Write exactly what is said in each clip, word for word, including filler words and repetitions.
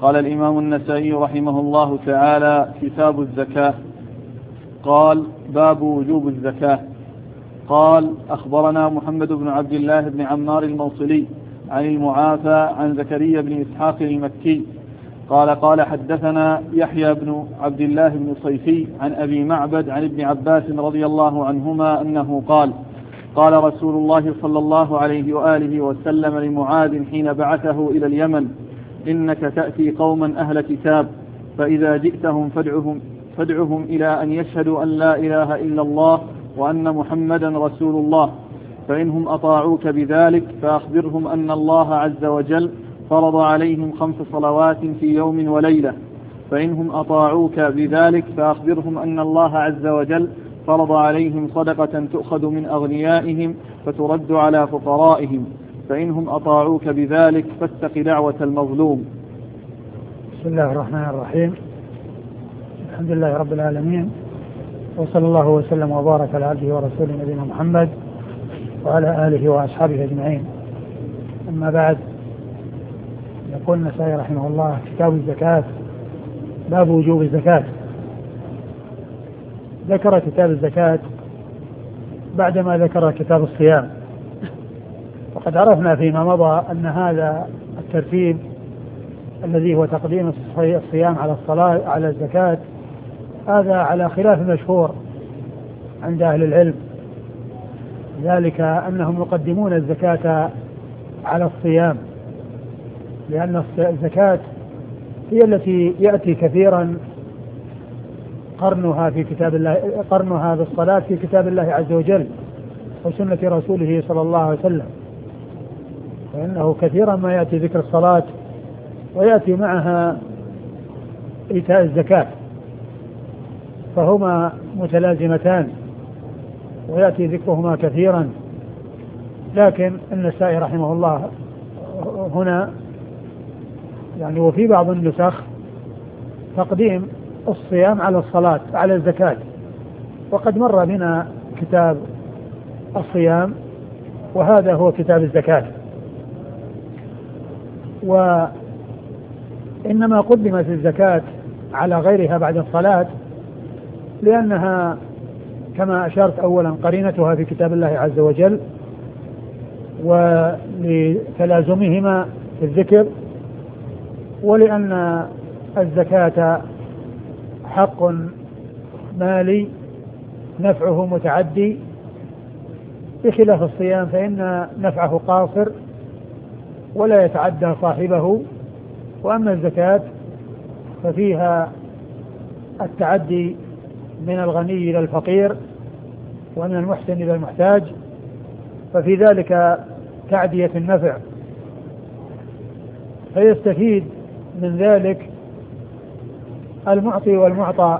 قال الإمام النسائي رحمه الله تعالى: كتاب الزكاة. قال: باب وجوب الزكاة. قال: أخبرنا محمد بن عبد الله بن عمار الموصلي عن المعافى عن زكريا بن إسحاق المكي قال: قال حدثنا يحيى بن عبد الله بن صيفي عن أبي معبد عن ابن عباس رضي الله عنهما أنه قال: قال رسول الله صلى الله عليه وآله وسلم لمعاذ حين بعثه إلى اليمن: إنك تأتي قوما أهل كتاب، فإذا جئتهم فادعهم, فادعهم إلى أن يشهدوا أن لا إله إلا الله وأن محمدا رسول الله، فإنهم أطاعوك بذلك فأخبرهم أن الله عز وجل فرض عليهم خمس صلوات في يوم وليلة، فإنهم أطاعوك بذلك فأخبرهم أن الله عز وجل فرض عليهم صدقة تؤخذ من أغنيائهم فترد على فقرائهم، فإنهم أطاعوك بذلك فاتق دعوة المظلوم. بسم الله الرحمن الرحيم. الحمد لله رب العالمين، وصلى الله وسلم وبارك على عبده ورسوله نبينا محمد وعلى آله وأصحابه أجمعين. أما بعد، يقول النسائي رحمه الله: كتاب الزكاة، باب وجوب الزكاة. ذكر كتاب الزكاة بعدما ذكر كتاب الصيام، وقد عرفنا فيما مضى أن هذا الترتيب الذي هو تقديم الصيام على الصلاة على الزكاة هذا على خلاف مشهور عند أهل العلم، ذلك أنهم يقدمون الزكاة على الصيام، لأن الزكاة هي التي يأتي كثيرا قرنها في كتاب الله قرنها بالصلاة في كتاب الله عز وجل وسنة رسوله صلى الله عليه وسلم، فإنه كثيرا ما يأتي ذكر الصلاة ويأتي معها إيتاء الزكاة، فهما متلازمتان ويأتي ذكرهما كثيرا. لكن النسائي رحمه الله هنا يعني وفي بعض النسخ تقديم الصيام على الصلاة على الزكاة، وقد مر بنا كتاب الصيام وهذا هو كتاب الزكاة. وإنما قدمت الزكاة على غيرها بعد الصلاة لأنها كما أشرت أولا قرينتها في كتاب الله عز وجل، ولتلازمهما في الذكر، ولأن الزكاة حق مالي نفعه متعدي، بخلاف الصيام فإن نفعه قاصر ولا يتعدى صاحبه، وأما الزكاة ففيها التعدي من الغني إلى الفقير ومن المحسن إلى المحتاج، ففي ذلك تعدية النفع، فيستفيد من ذلك المعطي والمعطى،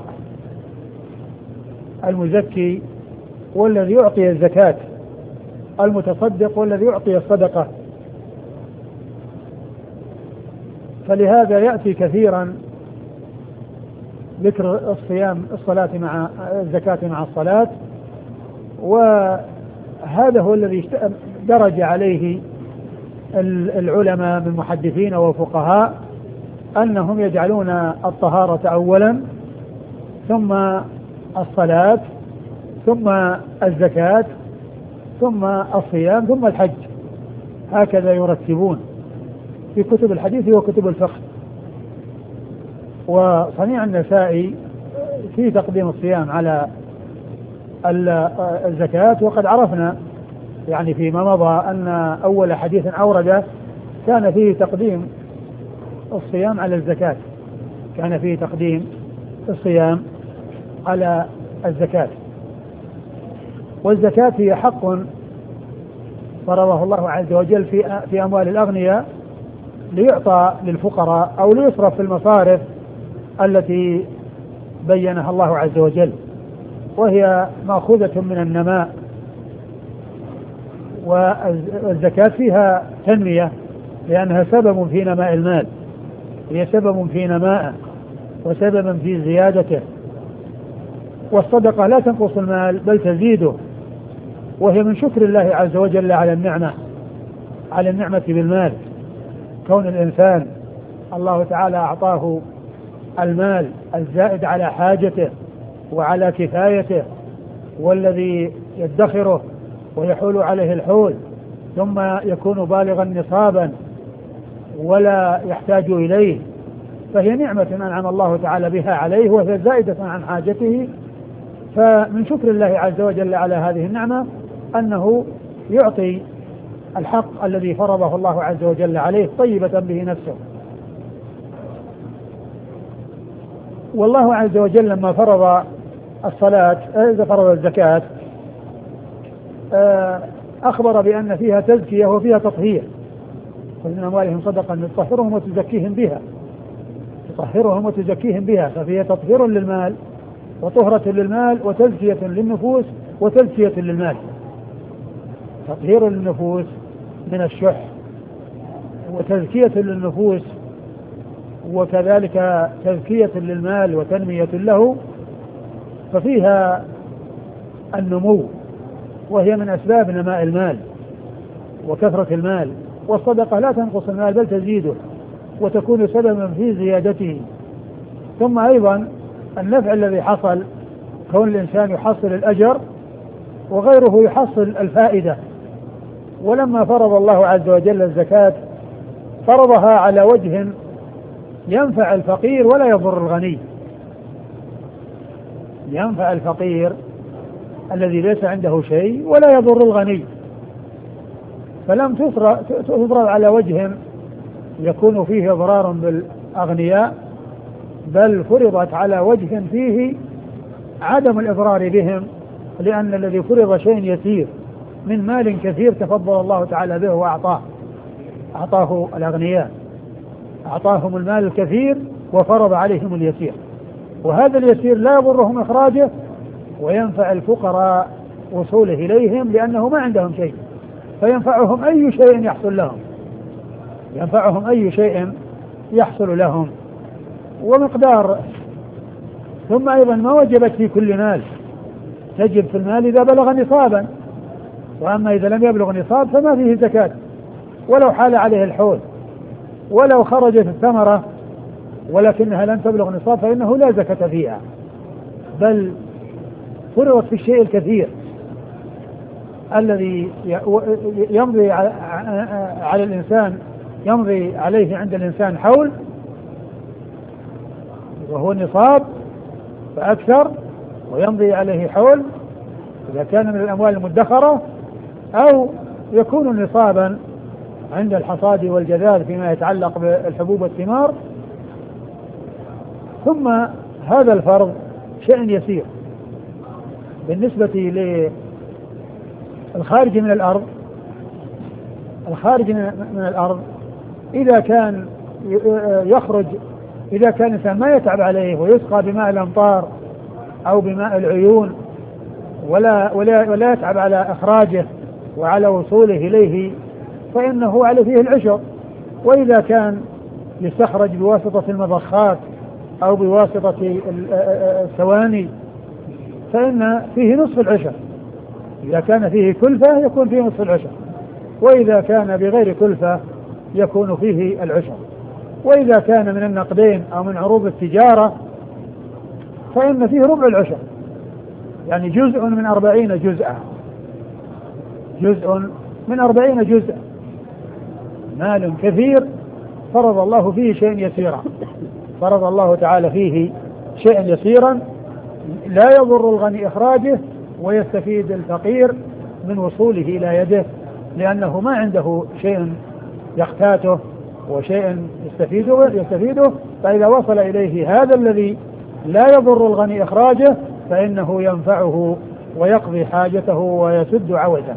المزكي والذي يعطي الزكاة، المتصدق والذي يعطي الصدقة. فلهذا يأتي كثيرا ذكر الصيام الصلاة مع الزكاة مع الصلاة، وهذا هو الذي درج عليه العلماء من محدثين وفقهاء، أنهم يجعلون الطهارة أولا ثم الصلاة ثم الزكاة ثم الصيام ثم الحج، هكذا يرتبون في كتب الحديث وكتب الفقه. وصنيع النسائي في تقديم الصيام على الزكاة، وقد عرفنا يعني فيما مضى أن أول حديث أورده كان فيه تقديم الصيام على الزكاة، كان فيه تقديم الصيام على الزكاة. والزكاة هي حق فرضه الله عز وجل في في أموال الأغنياء ليعطى للفقراء أو ليصرف في المصارف التي بينها الله عز وجل، وهي مأخوذة من النماء، والزكاة فيها تنمية لأنها سبب في نماء المال، هي سبب في نمائه وسبب في زيادته. والصدقة لا تنقص المال بل تزيده، وهي من شكر الله عز وجل على النعمة على النعمة بالمال، كون الإنسان الله تعالى أعطاه المال الزائد على حاجته وعلى كفايته والذي يدخره ويحول عليه الحول ثم يكون بالغا نصابا ولا يحتاج إليه، فهي نعمة أنعم الله تعالى بها عليه وهي زائدة عن حاجته. فمن شكر الله عز وجل على هذه النعمة أنه يعطي الحق الذي فرضه الله عز وجل عليه طيبة به نفسه. والله عز وجل لما فرض الصلاة إذا فرض الزكاة أخبر بأن فيها تزكية وفيها تطهير، ومن أموالهم صدقة تطهرهم وتزكيهم بها تطهرهم وتزكيهم بها ففيها تطهير للمال وطهرة للمال وتزكية للنفوس وتزكية للمال. تطهير للنفوس من الشح وتزكية للنفوس وكذلك تزكية للمال وتنمية له، ففيها النمو وهي من أسباب نماء المال وكثرة المال، والصدقة لا تنقص المال بل تزيده وتكون سببا في زيادته. ثم أيضا النفع الذي حصل كون الإنسان يحصل الأجر وغيره يحصل الفائدة. ولما فرض الله عز وجل الزكاة فرضها على وجه ينفع الفقير ولا يضر الغني، ينفع الفقير الذي ليس عنده شيء ولا يضر الغني، فلم تفرض على وجه يكون فيه إضرار بالأغنياء بل فرضت على وجه فيه عدم الإضرار بهم، لأن الذي فرض شيء يسير من مال كثير تفضل الله تعالى به وأعطاه أعطاه الأغنياء أعطاهم المال الكثير وفرض عليهم اليسير، وهذا اليسير لا يضرهم إخراجه وينفع الفقراء وصوله إليهم لأنه ما عندهم شيء، فينفعهم أي شيء يحصل لهم ينفعهم أي شيء يحصل لهم ومقدار. ثم أيضا ما وجبت في كل مال، تجب في المال إذا بلغ نصابا، وأما إذا لم يبلغ نصاب فما فيه زكاة ولو حال عليه الحول، ولو خرجت الثمرة ولكنها لم تبلغ نصاب فإنه لا زكاة فيها، بل فرضت في الشيء الكثير الذي يمضي على الإنسان يمضي عليه عند الإنسان حول وهو نصاب فأكثر، ويمضي عليه حول إذا كان من الأموال المدخرة، أو يكون نصابا عند الحصاد والجذاذ فيما يتعلق بالحبوب والثمار. ثم هذا الفرض شيء يسير بالنسبة للخارج من الأرض. الخارج من الأرض إذا كان يخرج إذا كان الإنسان ما يتعب عليه ويسقى بماء الأمطار أو بماء العيون ولا, ولا, ولا يتعب على إخراجه وعلى وصوله إليه فإنه عليه فيه العشر. وإذا كان يستخرج بواسطة المضخات أو بواسطة الثواني فإن فيه نصف العشر. إذا كان فيه كلفة يكون فيه نصف العشر، وإذا كان بغير كلفة يكون فيه العشر. وإذا كان من النقدين أو من عروض التجارة فإن فيه ربع العشر، يعني جزء من أربعين جزءا جزء من أربعين جزءا مال كثير فرض الله فيه شيء يسيرا فرض الله تعالى فيه شيء يسيرا لا يضر الغني إخراجه ويستفيد الفقير من وصوله إلى يده، لأنه ما عنده شيء يقتاته وشيء يستفيده يستفيده فإذا وصل إليه هذا الذي لا يضر الغني إخراجه فإنه ينفعه ويقضي حاجته ويسد عوزه.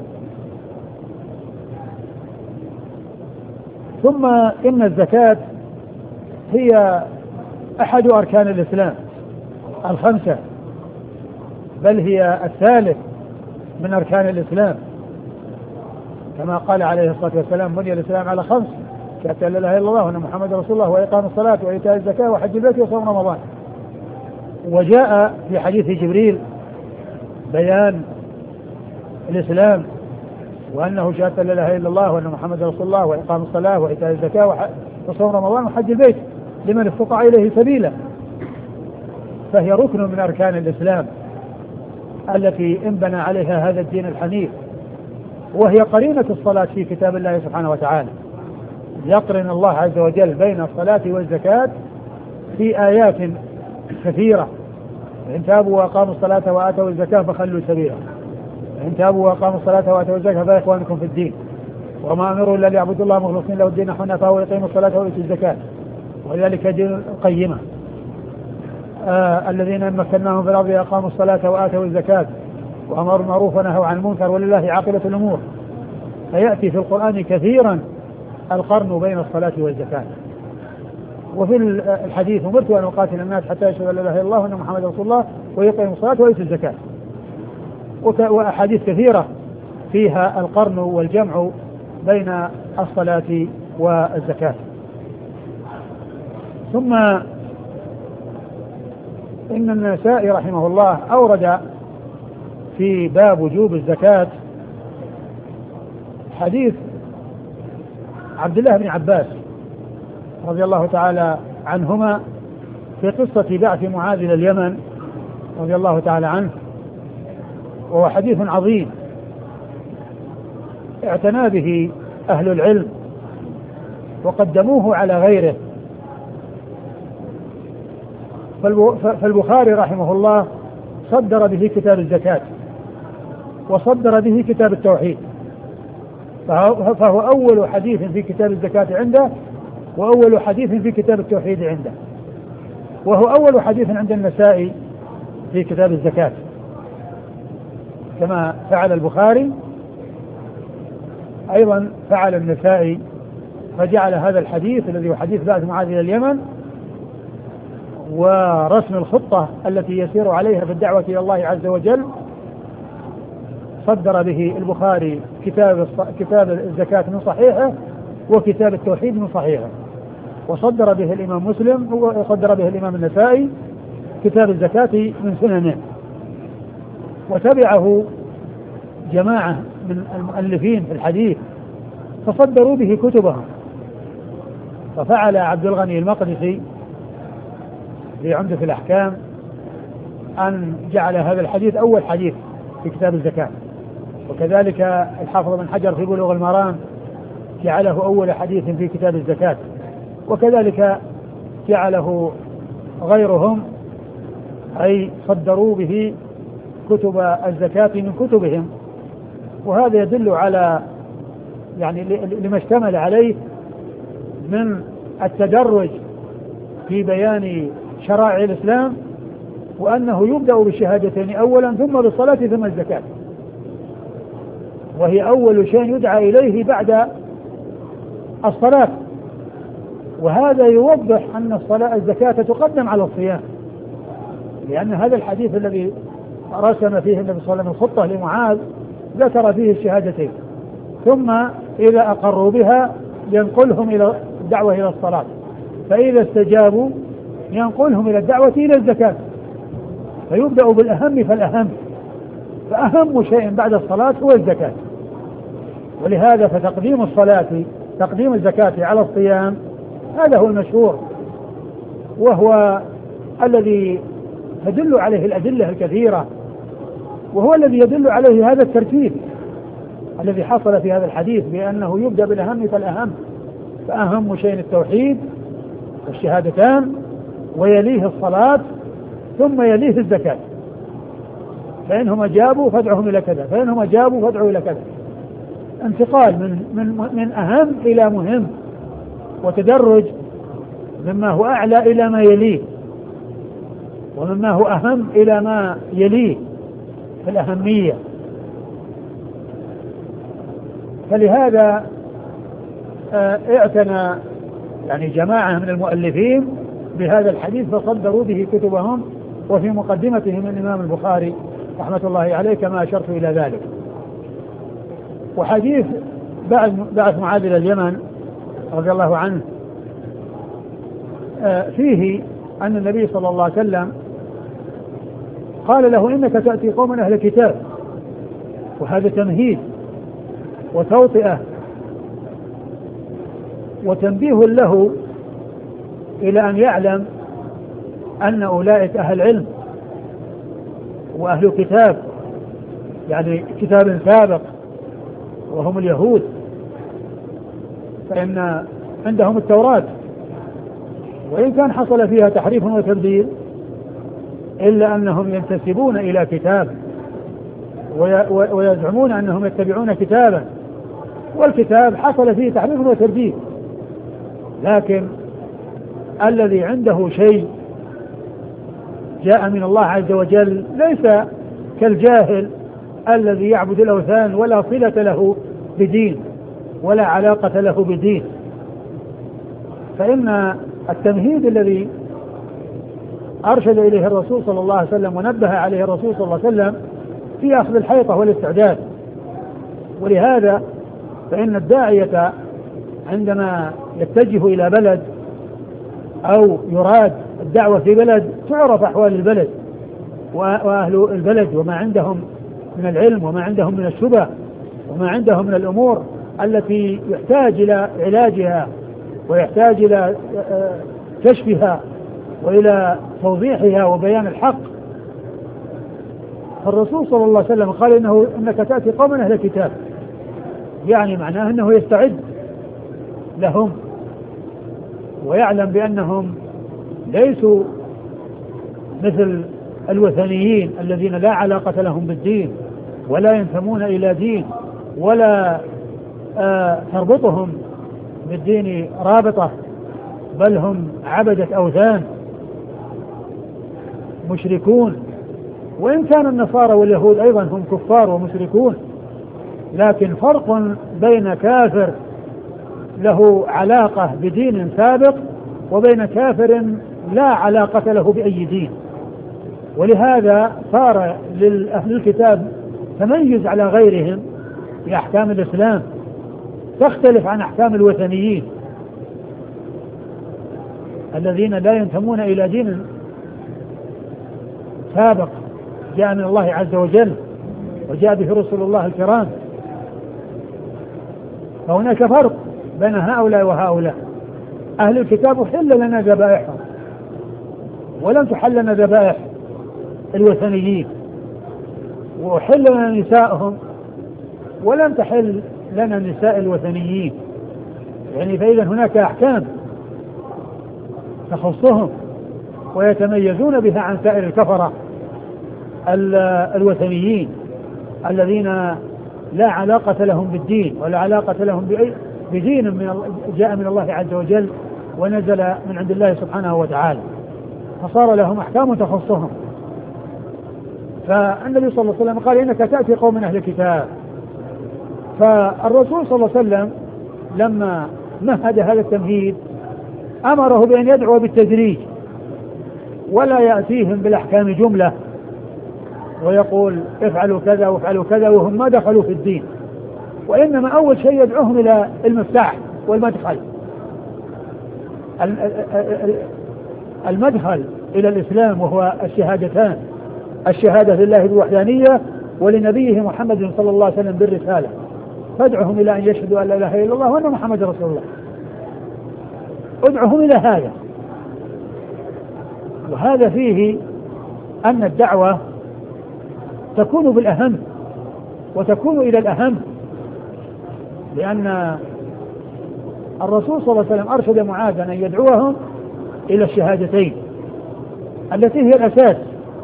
ثم إن الزكاة هي أحد أركان الإسلام الخمسة، بل هي الثالث من أركان الإسلام، كما قال عليه الصلاة والسلام: بني الإسلام على خمس: شهادة لا إله إلا الله وأن محمد رسول الله وإقام الصلاة وإيتاء الزكاة وحج البيت وصوم رمضان. وجاء في حديث جبريل بيان الإسلام وأنه شهادة لا إله إلا الله وأن محمد رسول الله وإقام الصلاة وإيتاء الزكاة وصوم رمضان وحج البيت لمن استطاع إليه سبيلا، فهي ركن من أركان الإسلام التي انبنى عليها هذا الدين الحنيف، وهي قرينة الصلاة في كتاب الله سبحانه وتعالى. يقرن الله عز وجل بين الصلاة والزكاة في آيات كثيرة: إن تابوا وأقاموا الصلاة وآتوا الزكاة فخلوا سبيلا، إن تابوا وأقاموا الصلاة وآتوا الزكاة فإخوانكم في الدين، وما أمروا إلا ليعبدوا الله مخلصين له الدين حنفاء ويقيموا الصلاة ويؤتوا الزكاة وذلك دين القيمة. آه الذين مكناهم في الأرض أقاموا الصلاة وآتوا الزكاة وأمروا بالمعروف ونهوا عن المنكر ولله عاقبة الأمور. فيأتي في القرآن كثيرا القرن بين الصلاة والزكاة. وفي الحديث: أمرت أن أقاتل الناس حتى يشهدوا أن لا إله إلا الله وأن محمدا رسول الله ويقيموا الصلاة ويؤتوا الزكاة. وأحاديث كثيرة فيها القرن والجمع بين الصلاة والزكاة. ثم إن النسائي رحمه الله أورد في باب وجوب الزكاة حديث عبد الله بن عباس رضي الله تعالى عنهما في قصة بعث معاذ إلى اليمن رضي الله تعالى عنه، وهو حديث عظيم اعتنى به أهل العلم وقدموه على غيره. فالبخاري رحمه الله صدر به كتاب الزكاة وصدر به كتاب التوحيد، فهو أول حديث في كتاب الزكاة عنده وأول حديث في كتاب التوحيد عنده، وهو أول حديث عند النسائي في كتاب الزكاة كما فعل البخاري. أيضا فعل النسائي فجعل هذا الحديث الذي هو حديث بعث معاذ إلى اليمن ورسم الخطة التي يسير عليها في الدعوة إلى الله عز وجل، صدر به البخاري كتاب كتاب الزكاة من صحيحه وكتاب التوحيد من صحيحه، وصدر به الإمام مسلم وصدر به الإمام النسائي كتاب الزكاة من سننه، وتبعه جماعة من المؤلفين في الحديث فصدروا به كتبهم. ففعل عبد الغني المقدسي في عمدة الأحكام أن جعل هذا الحديث أول حديث في كتاب الزكاة، وكذلك الحافظ بن حجر في بلوغ المرام جعله أول حديث في كتاب الزكاة، وكذلك جعله غيرهم أي صدروا به كتب الزكاة من كتبهم. وهذا يدل على يعني لما اشتمل عليه من التدرج في بيان شرائع الإسلام، وأنه يبدأ بالشهادتين أولا ثم بالصلاة ثم الزكاة، وهي أول شيء يدعى إليه بعد الصلاة. وهذا يوضح أن الصلاة الزكاة تقدم على الصيام، لأن هذا الحديث الذي رسم فيه النبي صلى الله عليه وسلم الخطة لمعاذ ذكر فيه الشهادتين، ثم إذا أقروا بها ينقلهم إلى الدعوة إلى الصلاة، فإذا استجابوا ينقلهم إلى الدعوة إلى الزكاة، فيبدأ بالأهم فالأهم، فأهم شيء بعد الصلاة هو الزكاة. ولهذا فتقديم الصلاة تقديم الزكاة على الصيام هذا هو المشهور، وهو الذي تدل عليه الأدلة الكثيرة، وهو الذي يدل عليه هذا الترتيب الذي حصل في هذا الحديث بأنه يبدأ بالأهم فالأهم، فأهم شيء التوحيد والشهادتان ويليه الصلاة ثم يليه الزكاة، فإنهم أجابوا فادعهم إلى كذا، فإنهم أجابوا فادعوا إلى كذا، انتقال من, من, من أهم إلى مهم، وتدرج مما هو أعلى إلى ما يليه، ومما هو أهم إلى ما يليه في الأهمية. فلهذا اعتنى يعني جماعة من المؤلفين بهذا الحديث فصدروا به كتبهم، وفي مقدمتهم الإمام البخاري رحمة الله عليه كما أشرت إلى ذلك. وحديث بعث معاذ إلى اليمن رضي الله عنه فيه أن النبي صلى الله عليه وسلم قال له إنك تأتي قوما أهل كتاب، وهذا تمهيد وتوطئة وتنبيه له إلى أن يعلم أن أولئك أهل علم وأهل كتاب، يعني كتاب سابق وهم اليهود، فإن عندهم التوراة وإن كان حصل فيها تحريف وتبديل إلا أنهم ينتسبون إلى كتاب ويزعمون أنهم يتبعون كتابا، والكتاب حصل فيه تحريف وتبديل، لكن الذي عنده شيء جاء من الله عز وجل ليس كالجاهل الذي يعبد الأوثان ولا صلة له بدين ولا علاقة له بدين. فإن التمهيد الذي أرشد إليه الرسول صلى الله عليه وسلم ونبه عليه الرسول صلى الله عليه وسلم في أخذ الحيطة والاستعداد. ولهذا فإن الداعية عندما يتجه إلى بلد أو يراد الدعوة في بلد تعرف أحوال البلد وأهل البلد وما عندهم من العلم وما عندهم من الشبه وما عندهم من الأمور التي يحتاج إلى علاجها ويحتاج إلى كشفها وإلى توضيحها وبيان الحق. فالرسول صلى الله عليه وسلم قال إنه إنك تأتي قوما أهل الكتاب، يعني معناه أنه يستعد لهم ويعلم بأنهم ليسوا مثل الوثنيين الذين لا علاقة لهم بالدين ولا ينتمون إلى دين ولا آه تربطهم بالدين رابطة، بل هم عبدة أوثان مشركون. وإن كان النصارى واليهود أيضا هم كفار ومشركون، لكن فرق بين كافر له علاقة بدين سابق وبين كافر لا علاقة له بأي دين. ولهذا صار لأهل الكتاب تميز على غيرهم في أحكام الإسلام تختلف عن أحكام الوثنيين الذين لا ينتمون إلى دين سابق جاء من الله عز وجل وجاء به رسل الله الكرام. فهناك فرق بين هؤلاء وهؤلاء. أهل الكتاب حل لنا ذبائحهم ولم تحل لنا ذبائح الوثنيين، وحل لنا نسائهم ولم تحل لنا نساء الوثنيين، يعني فإذا هناك أحكام تخصهم ويتميزون بها عن سائر الكفرة الوثنيين الذين لا علاقة لهم بالدين ولا علاقة لهم بدين من جاء من الله عز وجل ونزل من عند الله سبحانه وتعالى، فصار لهم أحكام تخصهم. فالنبي صلى الله عليه وسلم قال إنك تأتي قوم من أهل الكتاب. فالرسول صلى الله عليه وسلم لما مهد هذا التمهيد أمره بأن يدعو بالتدريج ولا يأتيهم بالأحكام جملة ويقول افعلوا كذا وافعلوا كذا وهم ما دخلوا في الدين، وإنما أول شيء يدعوهم إلى المفتاح والمدخل، المدخل إلى الإسلام وهو الشهادتان، الشهادة لله بالوحدانية ولنبيه محمد صلى الله عليه وسلم بالرسالة، فادعهم إلى أن يشهدوا أن لا إله إلا الله وأن محمد رسول الله، ادعهم إلى هذا. وهذا فيه أن الدعوة تكون بالأهم وتكون إلى الأهم، لأن الرسول صلى الله عليه وسلم أرشد معاذ أن يدعوهم إلى الشهادتين التي هي الأساس،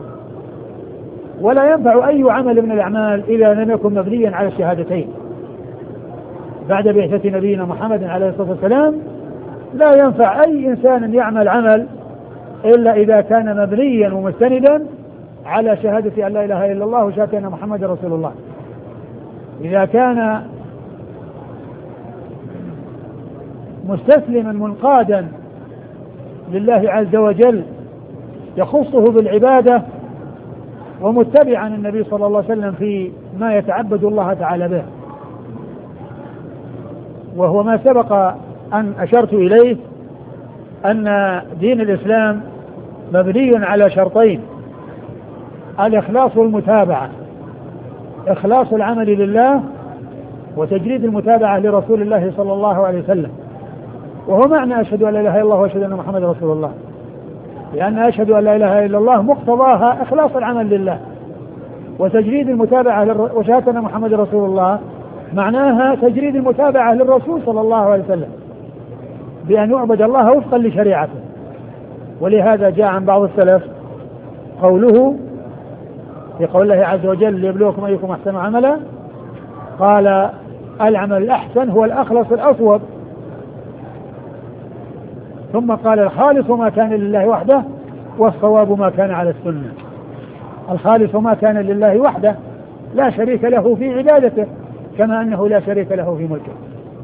ولا ينفع أي عمل من الأعمال إذا لم يكن مبنيا على الشهادتين. بعد بعثة نبينا محمد عليه الصلاة والسلام لا ينفع أي إنسان يعمل عمل إلا إذا كان مبنيا ومستندا على شهادة أن لا إله إلا الله وشهادة أن محمد رسول الله. إذا كان مستسلما منقادا لله عز وجل يخصه بالعبادة ومتبعا النبي صلى الله عليه وسلم في ما يتعبد الله تعالى به، وهو ما سبق أن أشرت إليه أن دين الإسلام مبني على شرطين: الإخلاص والمتابعة، إخلاص العمل لله وتجريد المتابعة لرسول الله صلى الله عليه وسلم. وهو معنى أشهد أن لا إله إلا الله وأشهد أن محمد رسول الله، لأن أشهد أن لا إله إلا الله مقتضاها إخلاص العمل لله وتجريد المتابعة، وشهادة أن محمد رسول الله معناها تجريد المتابعة للرسول صلى الله عليه وسلم بأن يعبد الله وفقا لشريعته. ولهذا جاء عن بعض السلف قوله في قول الله عز وجل ليبلوكم أيكم أحسن عملا، قال العمل الأحسن هو الأخلص الأصوب، ثم قال الخالص ما كان لله وحده والصواب ما كان على السنة. الخالص ما كان لله وحده لا شريك له في عبادته كما أنه لا شريك له في ملكه،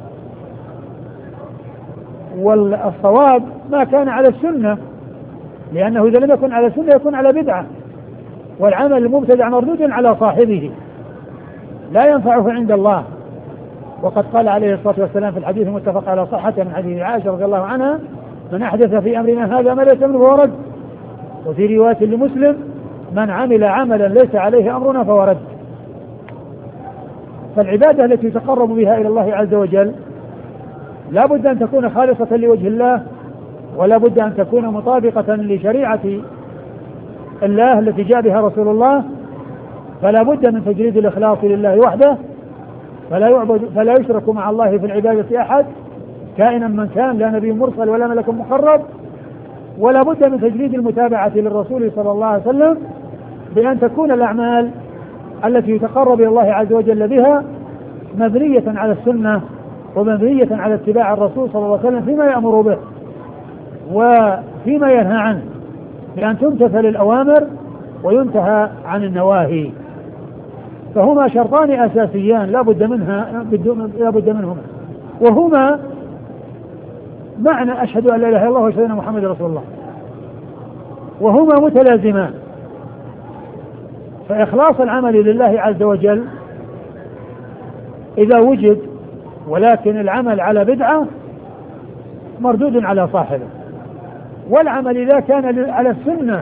والصواب ما كان على السنة، لأنه إذا لم يكن على السنة يكون على بدعة، والعمل المبتدع مردود على صاحبه لا ينفعه عند الله. وقد قال عليه الصلاة والسلام في الحديث المتفق على صحته من حديث عائشة رضي الله عنها: من أحدث في أمرنا هذا ما ليس منه فهو رد. وفي رواية لمسلم: من عمل عملا ليس عليه أمرنا فهو رد. فالعبادة التي يتقرب بها إلى الله عز وجل لا بد أن تكون خالصة لوجه الله، ولا بد أن تكون مطابقة لشريعة الله التي جاء بها رسول الله، فلا بد من تجريد الإخلاص لله وحده، فلا يعبد فلا يشرك مع الله في العبادة أحد كائنا من كان، لا نبي مرسل ولا ملك مقرب، ولا بد من تجريد المتابعة للرسول صلى الله عليه وسلم بأن تكون الأعمال التي يتقرب إلى الله عز وجل بها مبنية على السنة ومبنية على اتباع الرسول صلى الله عليه وسلم فيما يأمر به وفيما ينهى عنه، بأن تمتثل الأوامر وينتهى عن النواهي. فهما شرطان أساسيان لا بد منها لا بد منهما، وهما معنى أشهد أن لا إله إلا الله وأشهد أن محمد رسول الله، وهما متلازمان. فإخلاص العمل لله عز وجل إذا وجد ولكن العمل على بدعة مردود على صاحبه، والعمل إذا كان على السنة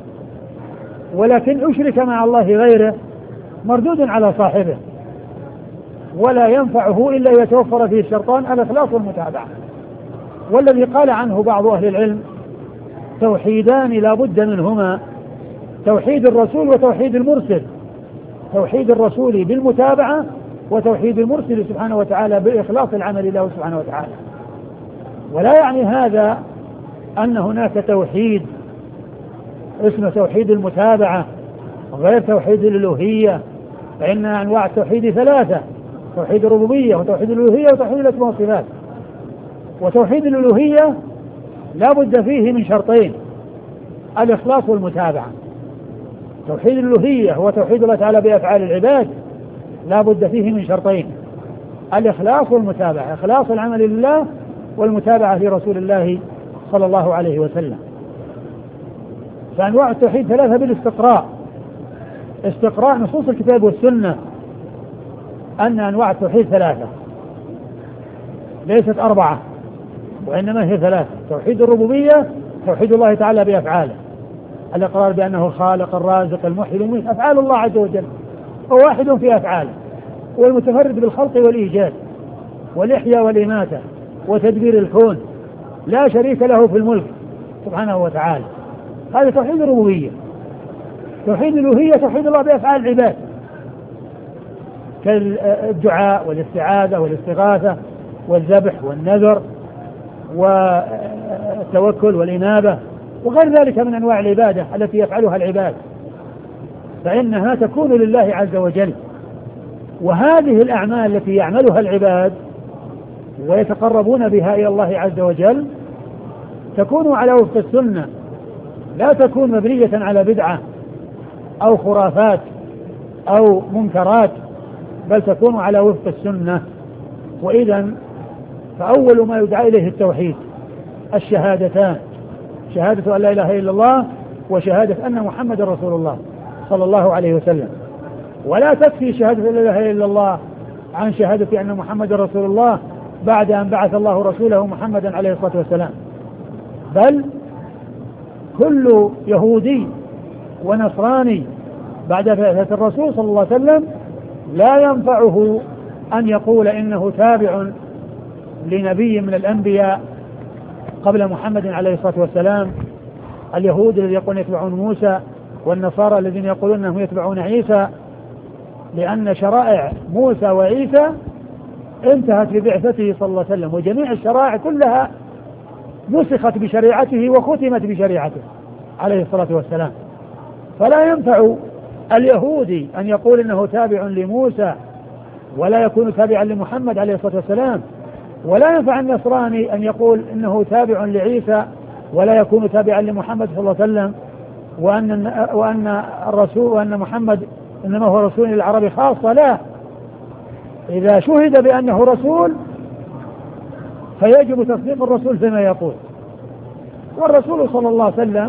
ولكن أشرك مع الله غيره مردود على صاحبه، ولا ينفعه إلا يتوفر فيه الشرطان الإخلاص والمتابعة. والذي قال عنه بعض أهل العلم توحيدان لا بد منهما: توحيد الرسول وتوحيد المرسل، توحيد الرسول بالمتابعة وتوحيد المرسل سبحانه وتعالى بإخلاص العمل له سبحانه وتعالى. ولا يعني هذا أن هناك توحيد اسمه توحيد المتابعة غير توحيد الألوهية، فإن أنواع التوحيد ثلاثة: توحيد الربوبية وتوحيد الألوهية وتوحيد الأسماء والصفات. وتوحيد الألوهية لا بد فيه من شرطين: الإخلاص والمتابعة. توحيد الألوهية هو توحيد الله تعالى بأفعال العباد، لا بد فيه من شرطين: الإخلاص والمتابعة، إخلاص العمل لله والمتابعة لرسول الله صلى الله عليه وسلم. فأنواع التوحيد ثلاثة بالاستقراء، استقراء نصوص الكتاب والسنة، أن أنواع التوحيد ثلاثة ليست أربعة وإنما هي ثلاثة: توحيد الربوبية توحيد الله تعالى بأفعاله، الإقرار بأنه الخالق الرازق المحيي المميت، أفعال الله عز وجل، وواحد في أفعاله، والمتفرد بالخلق والإيجاد والإحياء والإماتة وتدبير الكون، لا شريك له في الملك سبحانه وتعالى. هذا توحيد الربوبية. توحيد الألوهية توحيد الله بأفعال العباد كالدعاء والاستعاذة والاستغاثة والذبح والنذر والتوكل والإنابة وغير ذلك من أنواع العبادة التي يفعلها العباد، فإنها تكون لله عز وجل. وهذه الأعمال التي يعملها العباد ويتقربون بها إلى الله عز وجل تكون على وفق السنة، لا تكون مبنية على بدعة أو خرافات أو منكرات، بل تكون على وفق السنة. وإذا فأول ما يدعى إليه التوحيد الشهادتان: شهادة أن لا إله إلا الله وشهادة أن محمد رسول الله صلى الله عليه وسلم. ولا تكفي شهادة أن لا إله إلا الله عن شهادة أن محمد رسول الله بعد أن بعث الله رسوله محمدا عليه الصلاة والسلام، بل كل يهودي ونصراني بعد بعثة الرسول صلى الله عليه وسلم لا ينفعه أن يقول إنه تابع لنبي من الأنبياء قبل محمد عليه الصلاة والسلام، اليهود الذين يقولون يتبعون موسى، والنصارى الذين يقولون أنهم يتبعون عيسى، لأن شرائع موسى وعيسى انتهت ببعثته صلى الله عليه وسلم، وجميع الشرائع كلها نسخت بشريعته وختمت بشريعته عليه الصلاة والسلام. فلا ينفع اليهودي أن يقول إنه تابع لموسى ولا يكون تابعا لمحمد عليه الصلاة والسلام، ولا ينفع النصراني أن يقول إنه تابع لعيسى ولا يكون تابعا لمحمد صلى الله عليه وسلم، وأن وأن الرسول وأن محمد إنما هو رسول للعرب خاصة. لا، إذا شهد بأنه رسول فيجب تصديق الرسول فيما يقول. والرسول صلى الله عليه وسلم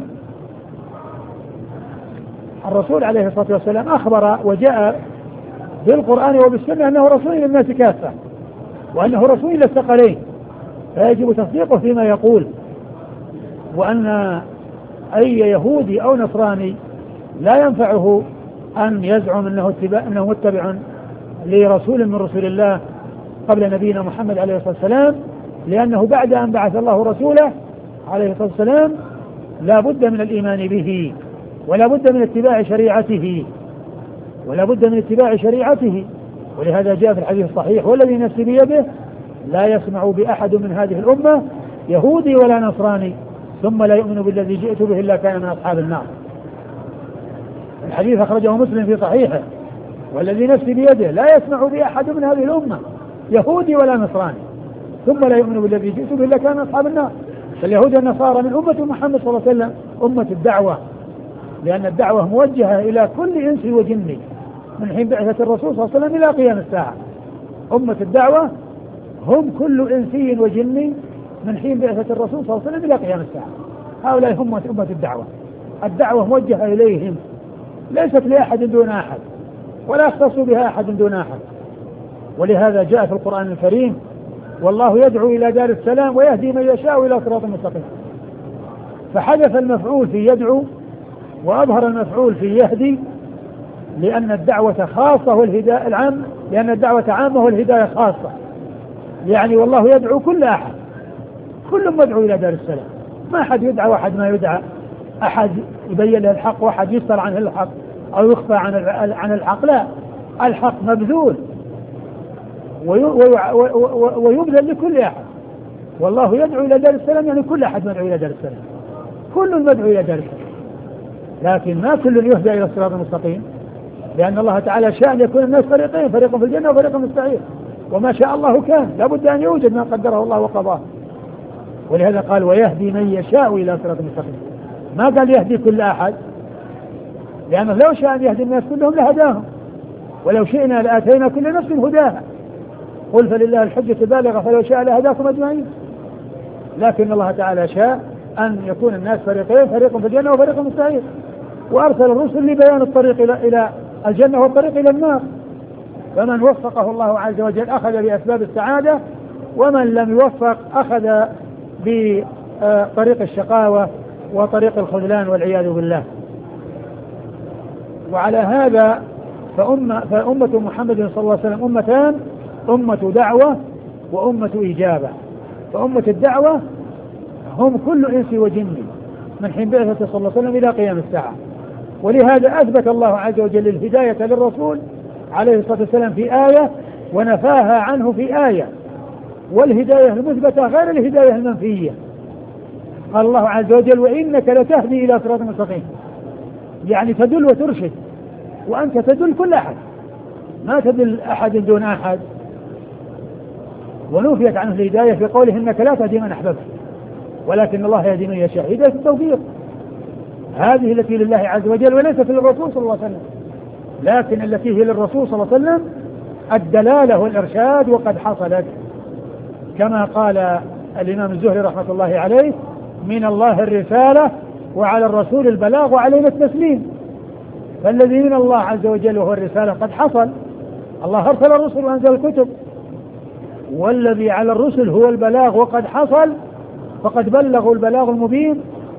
الرسول عليه الصلاة والسلام أخبر وجاء بالقرآن وبالسنة أنه رسول للناس كافة، وأنه رسول للثقلين، فيجب تصديقه فيما يقول. وأن أي يهودي أو نصراني لا ينفعه أن يزعم أنه, أنه متبع لرسول من رسول الله قبل نبينا محمد عليه الصلاة والسلام، لأنه بعد أن بعث الله رسوله عليه الصلاة والسلام لا بد من الإيمان به، ولا بد من اتباع شريعته ولا بد من اتباع شريعته ولهذا جاء في الحديث الصحيح: والذي نفسي بيده لا يسمع بأحد من هذه الأمة يهودي ولا نصراني ثم لا يؤمن بالذي جئت به إلا كان من أصحاب النار. الحديث أخرجه مسلم في صحيحه: والذي نفسي بيده لا يسمع بأحد من هذه الأمة يهودي ولا نصراني ثم لا يؤمن بالذي جئت به إلا كان من أصحاب النار. فاليهود والنصارى من أمة محمد صلى الله عليه وسلم أمة الدعوة، لأن الدعوة موجهة إلى كل إنس وجن من حين بعثة الرسول صلى الله عليه وسلم إلى قيام الساعة. أمة الدعوة هم كل إنسي وجن من حين بعثة الرسول صلى الله عليه وسلم إلى قيام الساعة. هؤلاء هم أمة الدعوة. الدعوة موجهة إليهم، ليست لأحد دون أحد ولا يختص بها أحد دون أحد. ولهذا جاء في القرآن الكريم: والله يدعو إلى دار السلام ويهدي من يشاء إلى صراط مستقيم. فحذف المفعول في يدعو وأظهر المفعول في يهدي، لأن الدعوة خاصة والهداية العام، لأن الدعوة عامة والهداية خاصة. يعني والله يدعو كل أحد، كل مدعو إلى دار السلام، ما أحد يدعى واحد ما يدعى، أحد يبين له الحق واحد يستر عنه الحق أو يخفى عن عن الحق. لا، الحق مبذول ويبذل لكل أحد. والله يدعو إلى دار السلام يعني كل أحد مدعو إلى دار السلام، كل مدعو إلى دار السلام، لكن ما كل يهدى إلى الصراط المستقيم، لأن الله تعالى شاء أن يكون الناس فريقين، فريق في الجنة وفريق في السعير، وما شاء الله كان، لابد أن يوجد ما قدره الله وقضاه. ولهذا قال: ويهدي من يشاء إلى صراط المستقيم، ما قال يهدي كل أحد، لأنه لو شاء أن يهدي الناس كلهم لهداهم، ولو شئنا لآتينا كل نفس هداها، قل فلله الحجة البالغة فلو شاء لهداكم أجمعين. لكن الله تعالى شاء أن يكون الناس فريقين، فريق في الجنة وفريق في السعير، وأرسل الرسل لبيان الطريق إلى إلى الجنة والطريق إلى النار. فمن وفقه الله عز وجل أخذ بأسباب السعادة، ومن لم يوفق أخذ بطريق الشقاوة وطريق الخذلان والعياذ بالله. وعلى هذا فأمة, فأمة محمد صلى الله عليه وسلم أمتان: أمة دعوة وأمة إجابة. فأمة الدعوة هم كل إنس وجن من حين بعثة صلى الله عليه وسلم إلى قيام الساعة. ولهذا أثبت الله عز وجل الهداية للرسول عليه الصلاة والسلام في آية ونفاها عنه في آية، والهداية المثبتة غير الهداية المنفية. قال الله عز وجل: وإنك لتهدي إلى صراط مستقيم، يعني تدل وترشد، وأنت تدل كل أحد، ما تدل أحد دون أحد. ونفيت عنه الهداية في قوله: إنك لا تهدي من أحببت ولكن الله يهدي من يشاء. هداية التوفيق هذه التي لله عز وجل وليست للرسول صلى الله عليه وسلم، لكن التي هي للرسول صلى الله عليه وسلم الدلالة والإرشاد، وقد حصلت كما قال الإمام الزهري رحمة الله عليه: من الله الرسالة وعلى الرسول البلاغ وعلينا التسليم. فالذي من الله عز وجل وهو الرسالة قد حصل، الله أرسل الرسل وأنزل الكتب، والذي على الرسل هو البلاغ وقد حصل، فقد بلغوا البلاغ المبين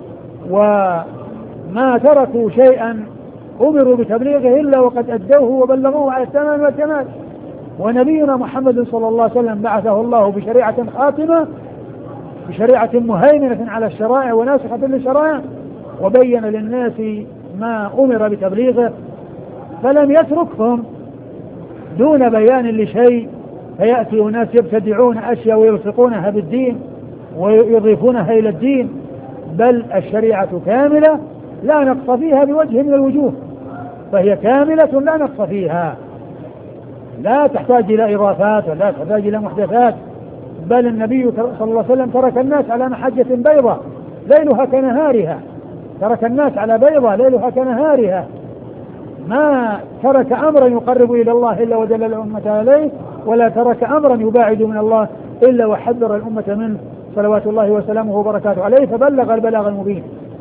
وما تركوا شيئا أمروا بتبليغه إلا وقد أدوه وبلغوه على التمام والكمال. ونبينا محمد صلى الله عليه وسلم بعثه الله بشريعة خاتمة بشريعة مهيمنة على الشرائع وناسخة للشرائع، وبين للناس ما أمر بتبليغه، فلم يتركهم دون بيان لشيء، فيأتي أناس يبتدعون أشياء ويلصقونها بالدين ويضيفونها إلى الدين، بل الشريعة كاملة لا نقص فيها بوجه من الوجوه، فهي كاملة لا نقص فيها، لا تحتاج إلى إضافات ولا تحتاج إلى محدثات، بل النبي صلى الله عليه وسلم ترك الناس على محجة بيضاء ليلها كنهارها، ترك الناس على بيضاء ليلها كنهارها، ما ترك أمرا يقرب إلى الله إلا ودل الأمة عليه، ولا ترك أمرا يباعد من الله إلا وحذر الأمة منه صلوات الله وسلامه وبركاته عليه، فبلغ البلاغ المبين،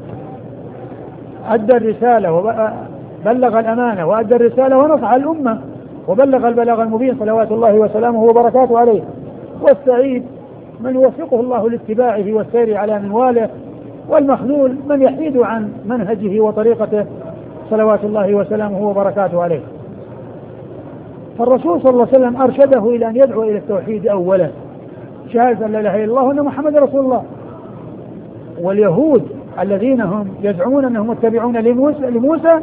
أدى الرسالة وبلغ الأمانة وأدى الرسالة ونصح الأمة وبلغ البلاغ المبين صلوات الله وسلامه وبركاته عليه. والسعيد من يوفقه الله لاتباعه والسير على منواله، والمخذول من يحيد عن منهجه وطريقته صلوات الله وسلامه وبركاته عليه. فالرسول صلى الله عليه وسلم أرشده إلى أن يدعو إلى التوحيد أولا، شهادة لا إله إلا الله وأن محمد رسول الله. واليهود الذين هم يزعمون أنهم متبعون لموسى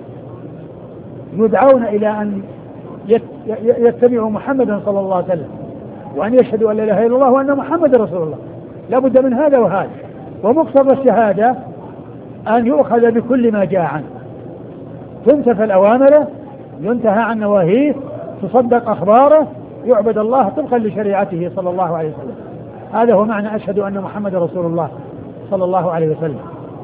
يدعون إلى أن يتبعوا محمدا صلى الله عليه وسلم، وأن يشهدوا أن لا إله إلا الله وأن محمد رسول الله، لا بد من هذا وهذا. ومقتضى الشهادة أن يؤخذ بكل ما جاء عنه، تمتثل أوامره، ينتهى عن نواهيه، تصدق أخباره، يعبد الله طبقا لشريعته صلى الله عليه وسلم. هذا هو معنى أشهد أن محمد رسول الله صلى الله عليه وسلم.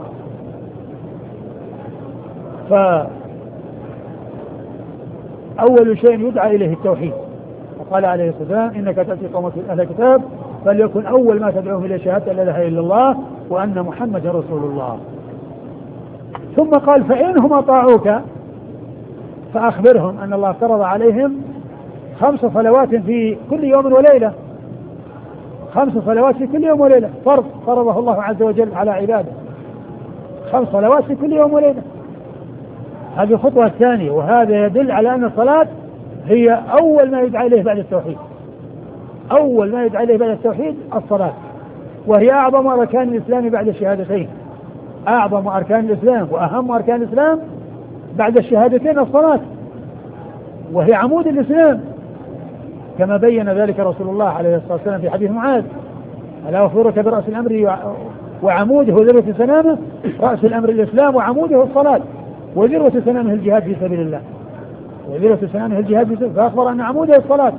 فأول شيء يدعى إليه التوحيد، وقال عليه الصلاة والسلام إنك تأتي قوم أهل الكتاب فليكن أول ما تدعوهم إلى شهادة لا إله إلا الله وأن محمد رسول الله. ثم قال فإنهم أطاعوك فأخبرهم أن الله افترض عليهم خمس صلوات في كل يوم وليلة، خمس صلوات في كل يوم وليلة، فرض فرضه الله عز وجل على عباده، خمس صلوات في كل يوم وليلة. هذه الخطوة الثانية، وهذا يدل على أن الصلاة هي أول ما يدعى إليه بعد التوحيد، أول ما يدعى إليه بعد التوحيد الصلاة، وهي أعظم أركان الإسلام بعد الشهادتين، أعظم أركان الإسلام وأهم أركان الإسلام بعد الشهادتين الصلاة، وهي عمود الإسلام كما بين ذلك رسول الله عليه الصلاة والسلام في حديث معاذ: ألا أخبرك برأس الأمر وعموده وذروة سنامه؟ رأس الأمر الإسلام وعموده الصلاة، وذروة سنامه الجهاد في سبيل الله، وذروة سنامه الجهاد في سبيل الله، فأخبر أن عموده الصلاة.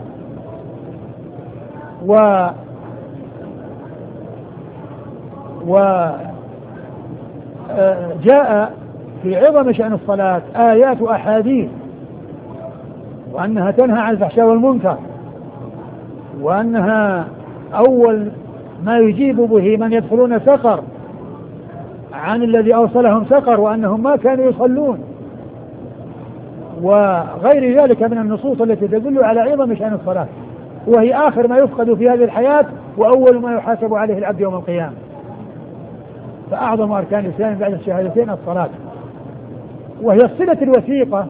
و وجاء في عظم شأن الصلاة آيات وأحاديث، وأنها تنهى عن الفحشاء والمنكر، وأنها أول ما يجيب به من يدخلون سقر عن الذي أوصلهم سقر، وأنهم ما كانوا يصلون، وغير ذلك من النصوص التي تدل على عظم شأن الصلاة، وهي آخر ما يفقد في هذه الحياة وأول ما يحاسب عليه العبد يوم القيامة. فأعظم أركان الإسلام بعد الشهادتين الصلاة، وهي الصلة الوثيقة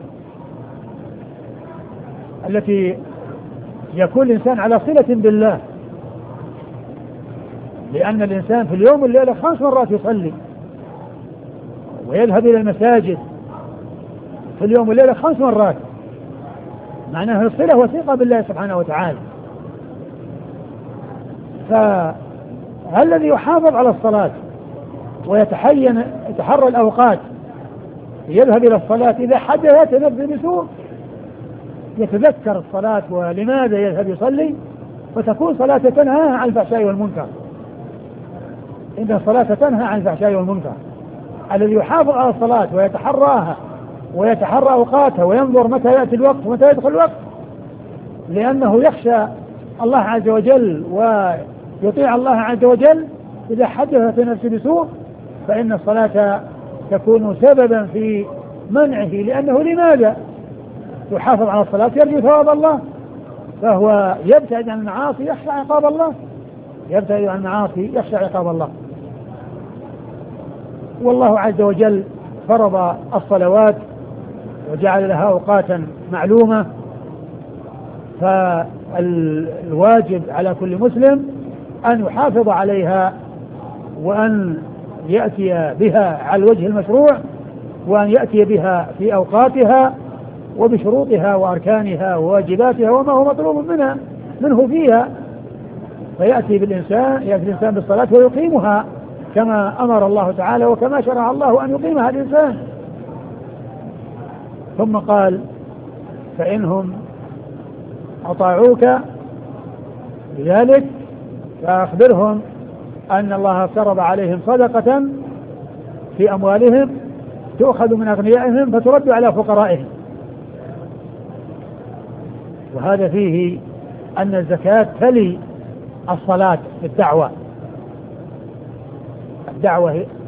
التي يكون الإنسان على صلة بالله، لأن الإنسان في اليوم والليلة خمس مرات يصلي ويذهب إلى المساجد في اليوم والليلة خمس مرات، معناها الصلة وثيقة بالله سبحانه وتعالى. فالذي يحافظ على الصلاة ويتحين يتحرى الأوقات يذهب إلى الصلاة إذا حدث نفسه بسوء يتذكر الصلاة ولماذا يذهب يصلي، فتكون صلاة تنهى عن الفحشاء والمنكر، إن الصلاة تنهى عن الفحشاء والمنكر. الذي يحافظ على الصلاة ويتحراها ويتحرى أوقاتها وينظر متى يأتي الوقت ومتى يدخل الوقت، لأنه يخشى الله عز وجل ويطيع الله عز وجل، إذا حدث نفسه بسوء فإن الصلاة تكون سببا في منعه، لأنه لماذا يحافظ على الصلاة؟ يرجو ثواب الله، فهو يبتعد عن المعاصي يخشى عقاب الله، يبتعد عن المعاصي يخشى عقاب الله. والله عز وجل فرض الصلوات وجعل لها أوقاتا معلومة، فالواجب على كل مسلم أن يحافظ عليها وأن يأتي بها على الوجه المشروع، وأن يأتي بها في أوقاتها وبشروطها وأركانها وواجباتها وما هو مطلوب منها منه فيها. فيأتي بالإنسان يأتي الإنسان بالصلاة ويقيمها كما أمر الله تعالى وكما شرع الله أن يقيمها الإنسان. ثم قال: فإنهم أطاعوك بذلك فأخبرهم أن الله افترض عليهم صدقة في أموالهم تؤخذ من أغنيائهم فترد على فقرائهم. وهذا فيه أن الزكاة تلي الصلاة في الدعوة الدعوة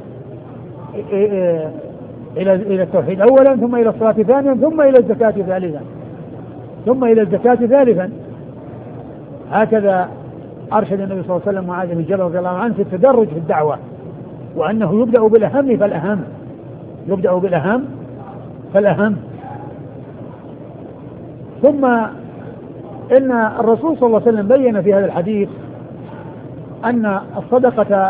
إلى إلى التوحيد أولا، ثم إلى الصلاة ثانيا، ثم إلى الزكاة ثالثا ثم إلى الزكاة ثالثا. هكذا أرشد النبي صلى الله عليه وسلم معاذ بن جبل رضي الله عنه في التدرج في الدعوة، وأنه يبدأ بالأهم فالأهم يبدأ بالأهم فالأهم ثم إن الرسول صلى الله عليه وسلم بين في هذا الحديث أن الصدقة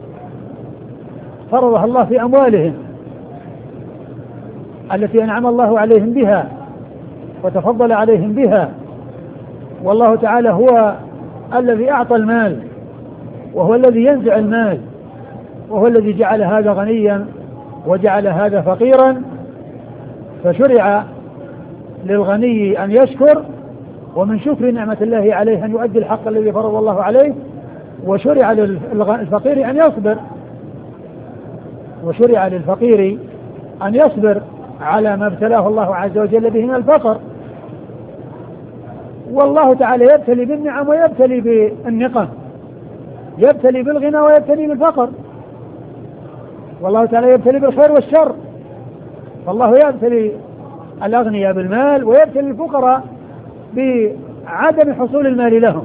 فرضها الله في أموالهم التي أنعم الله عليهم بها وتفضل عليهم بها، والله تعالى هو الذي أعطى المال وهو الذي ينزع المال، وهو الذي جعل هذا غنيا وجعل هذا فقيرا. فشرع للغني أن يشكر، ومن شكر نعمة الله عليه أن يؤدي الحق الذي فرض الله عليه، وشرع للفقير أن يصبر وشرع للفقير أن يصبر على ما ابتلاه الله عز وجل به من الفقر. والله تعالى يبتلي بالنعم ويبتلي بالنقم، يبتلي بالغنى ويبتلي بالفقر، والله تعالى يبتلي بالخير والشر. فالله يبتلي الأغنياء بالمال ويبتلي الفقراء بعدم حصول المال لهم،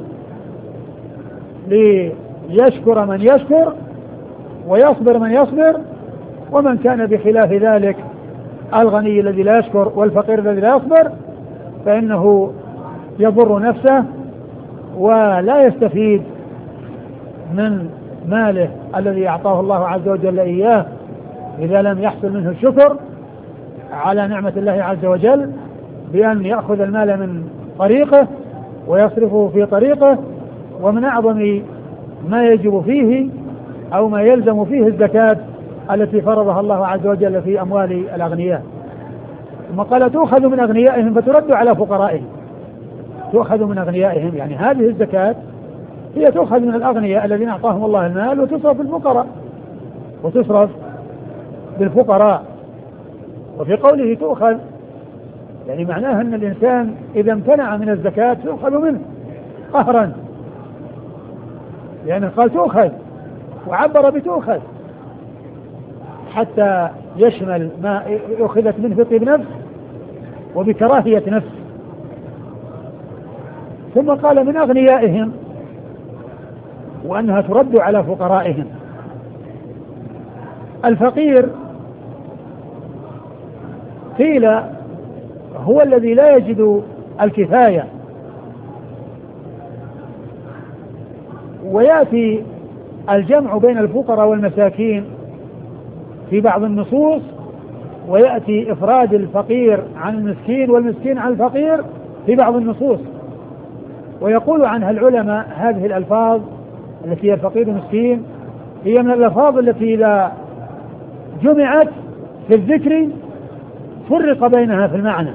ليشكر من يشكر ويصبر من يصبر. ومن كان بخلاف ذلك الغني الذي لا يشكر والفقير الذي لا يصبر فإنه يضر نفسه ولا يستفيد من ماله الذي أعطاه الله عز وجل إياه إذا لم يحصل منه الشكر على نعمة الله عز وجل بأن يأخذ المال من طريقه ويصرفه في طريقه. ومن أعظم ما يجب فيه أو ما يلزم فيه الزكاة التي فرضها الله عز وجل في أموال الأغنياء. ثم قال: تؤخذ من أغنيائهم فترد على فقرائهم. تؤخذ من أغنيائهم يعني هذه الزكاة هي تؤخذ من الأغنياء الذين أعطاهم الله المال وتصرف بالفقراء وتصرف بالفقراء. وفي قوله تؤخذ يعني معناها أن الإنسان إذا امتنع من الزكاة تؤخذ منه قهرا، لأنه قال تؤخذ وعبر بتؤخذ حتى يشمل ما أخذت منه بطيب نفس وبكراهية نفس. ثم قال من أغنيائهم وأنها ترد على فقرائهم. الفقير قيل هو الذي لا يجد الكفاية، ويأتي الجمع بين الفقراء والمساكين في بعض النصوص، ويأتي إفراد الفقير عن المسكين والمسكين عن الفقير في بعض النصوص. ويقول عنها العلماء هذه الألفاظ التي هي الفقير والمسكين هي من الألفاظ التي إذا جمعت في الذكر فرق بينها في المعنى،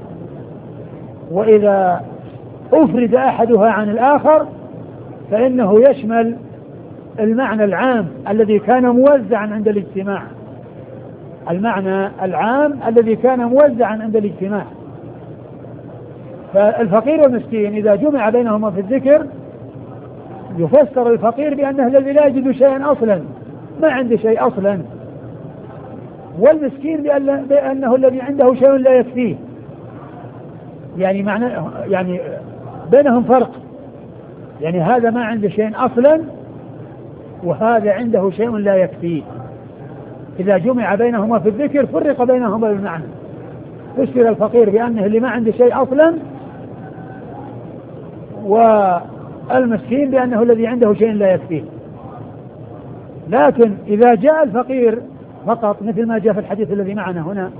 وإذا أفرد أحدها عن الآخر فإنه يشمل المعنى العام الذي كان موزعا عند الاجتماع المعنى العام الذي كان موزعا عند الاجتماع. فالفقير والمسكين إذا جمع بينهما في الذكر يفسر الفقير بأنه الذي لا يجد شيئا أصلا، ما عنده شيء أصلا، والمسكين بأنه الذي عنده شيء لا يكفيه. يعني معنى يعني بينهم فرق، يعني هذا ما عنده شيء أصلا وهذا عنده شيء لا يكفيه. إذا جمع بينهما في الذكر فرق بينهما بالمعنى، فسر الفقير بأنه اللي ما عنده شيء أصلا، والمسكين بأنه الذي عنده شيء لا يكفيه. لكن إذا جاء الفقير فقط مثل ما جاء في الحديث الذي معنا هنا،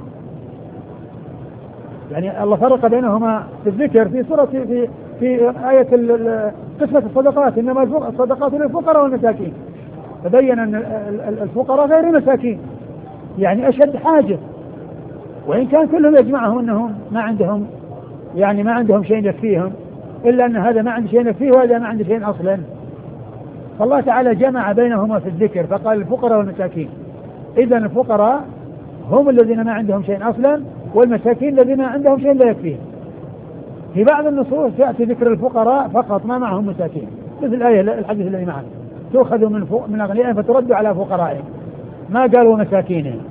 يعني الله فرق بينهما في الذكر في سورة في في آية قسمة الصدقات، إنما الصدقات للفقراء والمساكين، فبين أن الفقراء غير المساكين يعني أشد حاجة، وإن كان كلهم يجمعهم أنهم ما عندهم يعني ما عندهم شيء يكفيهم، إلا أن هذا ما عنده شيء يكفيه وهذا ما عنده شيء أصلا. فالله تعالى جمع بينهما في الذكر فقال الفقراء والمساكين. إذن الفقراء هم الذين ما عندهم شيء أصلا، والمساكين الذين عندهم شيء لا يكفيهم. في بعض النصوص يأتي ذكر الفقراء فقط ما معهم مساكين، مثل الآية الحديث الذي معنا تؤخذ من من أغنيائهم فترد على فقرائهم، ما قالوا مساكينهم،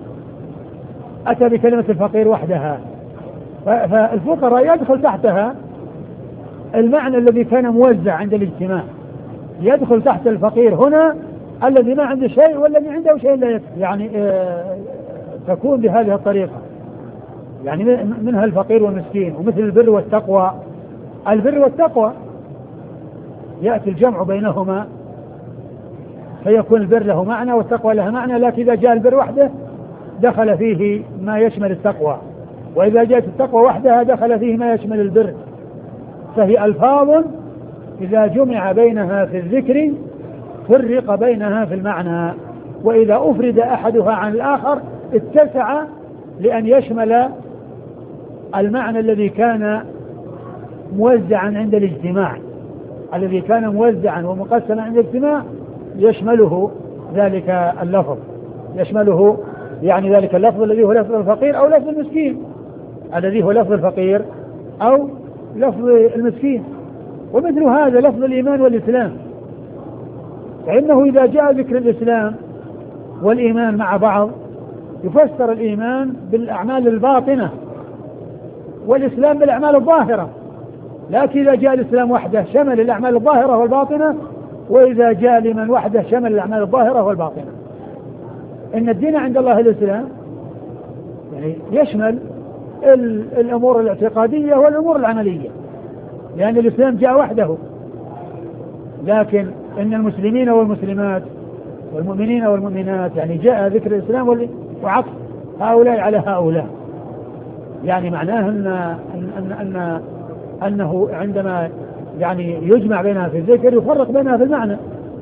أتى بكلمة الفقير وحدها. فالفقراء يدخل تحتها المعنى الذي كان موزع عند الاجتماع، يدخل تحت الفقير هنا الذي ما عنده شيء والذي عنده شيء لا يكفي، يعني آه تكون بهذه الطريقة، يعني منها الفقير والمسكين. ومثل البر والتقوى، البر والتقوى يأتي الجمع بينهما فيكون البر له معنى والتقوى لها معنى، لكن إذا جاء البر وحده دخل فيه ما يشمل التقوى، وإذا جاءت التقوى وحدها دخل فيه ما يشمل البر. فهي ألفاظ إذا جمع بينها في الذكر فرق بينها في المعنى، وإذا أفرد أحدها عن الآخر اتسع لأن يشمل المعنى الذي كان موزعا عند الاجتماع، الذي كان موزعا ومقسما عند الاجتماع يشمله ذلك اللفظ، يشمله يعني ذلك اللفظ الذي هو لفظ الفقير أو لفظ المسكين، الذي هو لفظ الفقير أو لفظ المسكين. ومثل هذا لفظ الإيمان والإسلام، فإنه إذا جاء ذكر الإسلام والإيمان مع بعض يفسر الإيمان بالأعمال الباطنة والإسلام بالأعمال الظاهرة، لكن إذا جاء الإسلام وحده شمل الأعمال الظاهرة والباطنة، وإذا جاء الإيمان وحده شمل الأعمال الظاهرة والباطنة. إن الدين عند الله الإسلام يعني يشمل الأمور الاعتقادية والأمور العملية، لأن الإسلام جاء وحده، لكن إن المسلمين والمسلمات والمؤمنين والمؤمنات يعني جاء ذكر الإسلام وعطف هؤلاء على هؤلاء، يعني معناه أن, أن, أن أنه عندما يعني يجمع بينها في الذكر يفرق بينها في المعنى،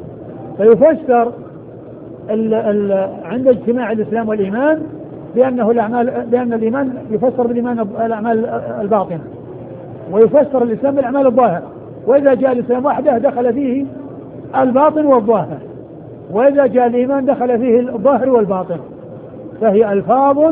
فيفسر ال ال عند اجتماع الإسلام والإيمان بأنه الأعمال، بأن الإيمان يفسر بالإيمان الأعمال الباطنة، ويفسر الإسلام بالأعمال الظاهرة، وإذا جاء الإسلام وحده دخل فيه الباطن والظاهر، وإذا جاء الإيمان دخل فيه الظاهر والباطن. فهي ألفاظ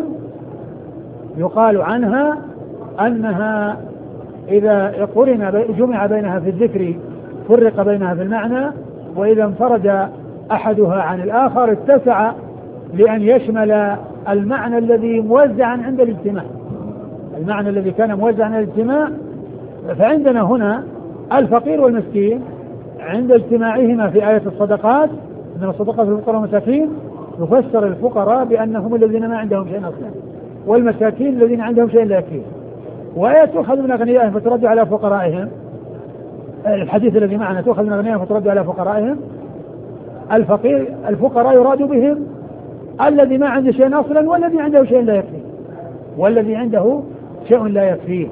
يقال عنها أنها إذا قرن جمع بينها في الذكر فرق بينها في المعنى، وإذا انفرد أحدها عن الآخر اتسع لأن يشمل المعنى الذي موزعا عند الاجتماع، المعنى الذي كان موزعا عند الاجتماع. فعندنا هنا الفقير والمسكين عند اجتماعهما في آية الصدقات، إنما الصدقات للفقراء والمساكين، يفسر الفقراء بأنهم الذين ما عندهم شيء أصلا، والمساكين الذين عندهم شيء لا يكفيه. وآية تؤخذ من أغنيائهم فترد على فقرائهم، الحديث الذي معنا تؤخذ من أغنيائهم فترد على فقرائهم. الفقير الفقراء يراد بهم الذي ما عنده شيء أصلا والذي عنده شيء لا يكفيه، والذي عنده شيء لا يكفيه.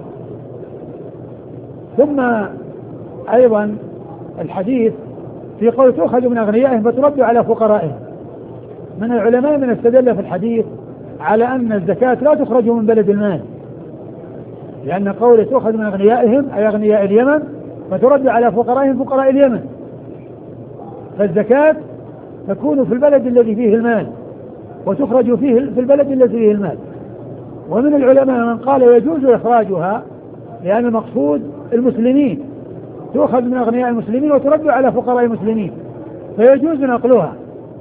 ثم أيضا الحديث في قول تؤخذ من أغنيائهم فترد على فقرائهم، من العلماء من استدل في الحديث على أن الزكاة لا تخرج من بلد المال، لأن قول تؤخذ من أغنيائهم أي أغنياء اليمن فترد على فقرائهم فقراء اليمن، فالزكاة تكون في البلد الذي فيه المال وتخرج فيه في البلد الذي فيه المال. ومن العلماء من قال يجوز إخراجها لأن المقصود المسلمين، تؤخذ من أغنياء المسلمين وترد على فقراء المسلمين فيجوز نقلها.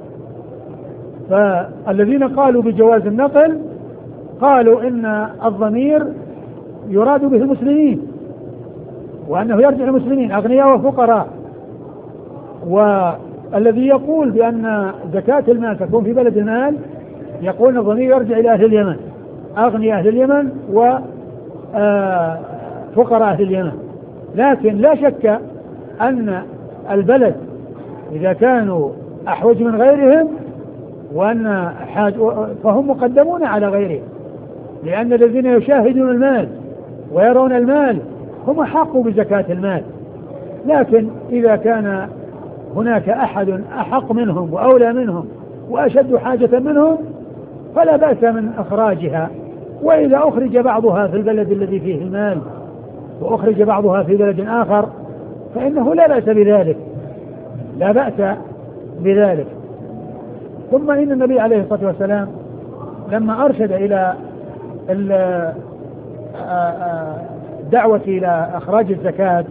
فالذين قالوا بجواز النقل قالوا إن الضمير يراد به المسلمين، وأنه يرجع المسلمين أغنياء وفقراء. والذي يقول بأن زكاة المال تكون في بلد المال يقول الضمير يرجع إلى أهل اليمن، أغنياء أهل اليمن وفقراء أهل اليمن. لكن لا شك أن البلد إذا كانوا أحوج من غيرهم وأن حاج فهم مقدمون على غيرهم، لأن الذين يشاهدون المال ويرون المال هم حقوا بزكاة المال. لكن إذا كان هناك أحد أحق منهم وأولى منهم وأشد حاجة منهم فلا بأس من إخراجها. وإذا أخرج بعضها في البلد الذي فيه المال وأخرج بعضها في بلد آخر فإنه لا بأس بذلك، لا بأس بذلك. ثم إن النبي عليه الصلاة والسلام لما أرشد إلى الدعوة إلى إخراج الزكاة،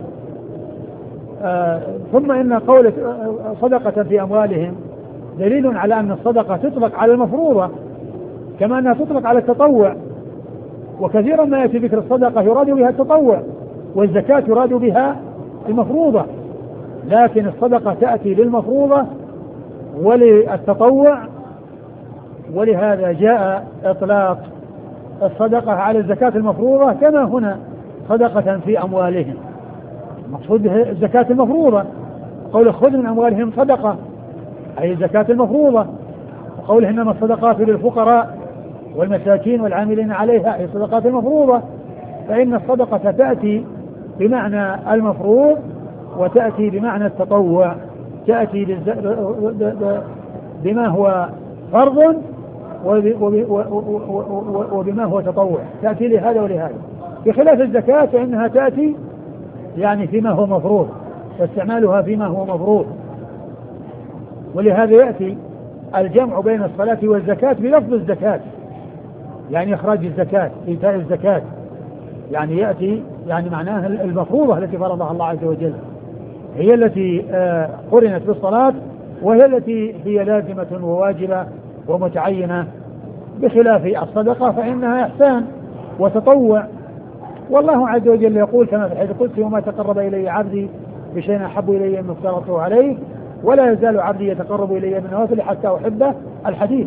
ثم إن قول صدقة في أموالهم دليل على أن الصدقة تطلق على المفروضة كما أنها تطلق على التطوع، وكثيرا ما يأتي ذكر الصدقة يراد بها التطوع والزكاة يراد بها المفروضة، لكن الصدقة تأتي للمفروضة وللتطوع، ولهذا جاء إطلاق الصدقة على الزكاة المفروضة كما هنا صدقة في أموالهم، المقصود به الزكاة المفروضة. قول خذ من أموالهم صدقة أي الزكاة المفروضة، وقوله إنما الصدقات للفقراء والمساكين والعاملين عليها أي الصدقات المفروضة، فإن الصدقة تأتي بمعنى المفروض وتأتي بمعنى التطوع، تأتي بما هو فرض وبما هو تطوع، تأتي لهذا ولهذا، بخلاف الزكاة فإنها تأتي يعني فيما هو مفروض واستعمالها فيما هو مفروض. ولهذا يأتي الجمع بين الصلاة والزكاة بلفظ الزكاة، يعني إخراج الزكاة، إيتاء الزكاة، يعني يأتي يعني معناها المفروضة التي فرضها الله عز وجل هي التي قرنت بالصلاة، وهي التي هي لازمة وواجبة ومتعينة، بخلاف الصدقة فإنها إحسان وتطوع. والله عز وجل يقول كما في الحديث القدسي: وما تقرب إلي عبدي بشيء أحب إلي مما افترضته عليه ولا يزال عبدي يتقرب إلي بالنوافل حتى أحبه، الحديث.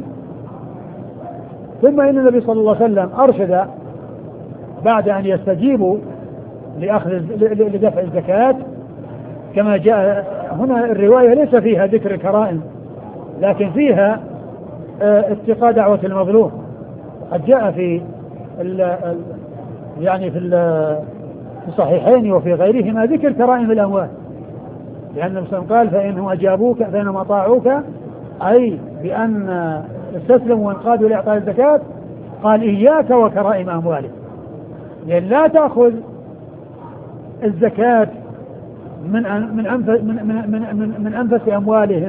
ثم إن النبي صلى الله عليه وسلم أرشد بعد أن يستجيبوا لأخذ لدفع الزكاة، كما جاء هنا الرواية ليس فيها ذكر الكرائم لكن فيها اتقاء دعوة المظلوم. قد جاء في ال يعني في الصحيحين وفي غيرهما ذكر كرائم الأموال، لأن النبي صلى الله عليه وسلم قال: فإنهم أجابوك فإنهم أطاعوك، أي بأن استسلموا وانقادوا لإعطاء الزكاة. قال: إياك وكرائم أموالك، لأن لا تأخذ الزكاة من من أنفس من من من, من أنفس أموالهم،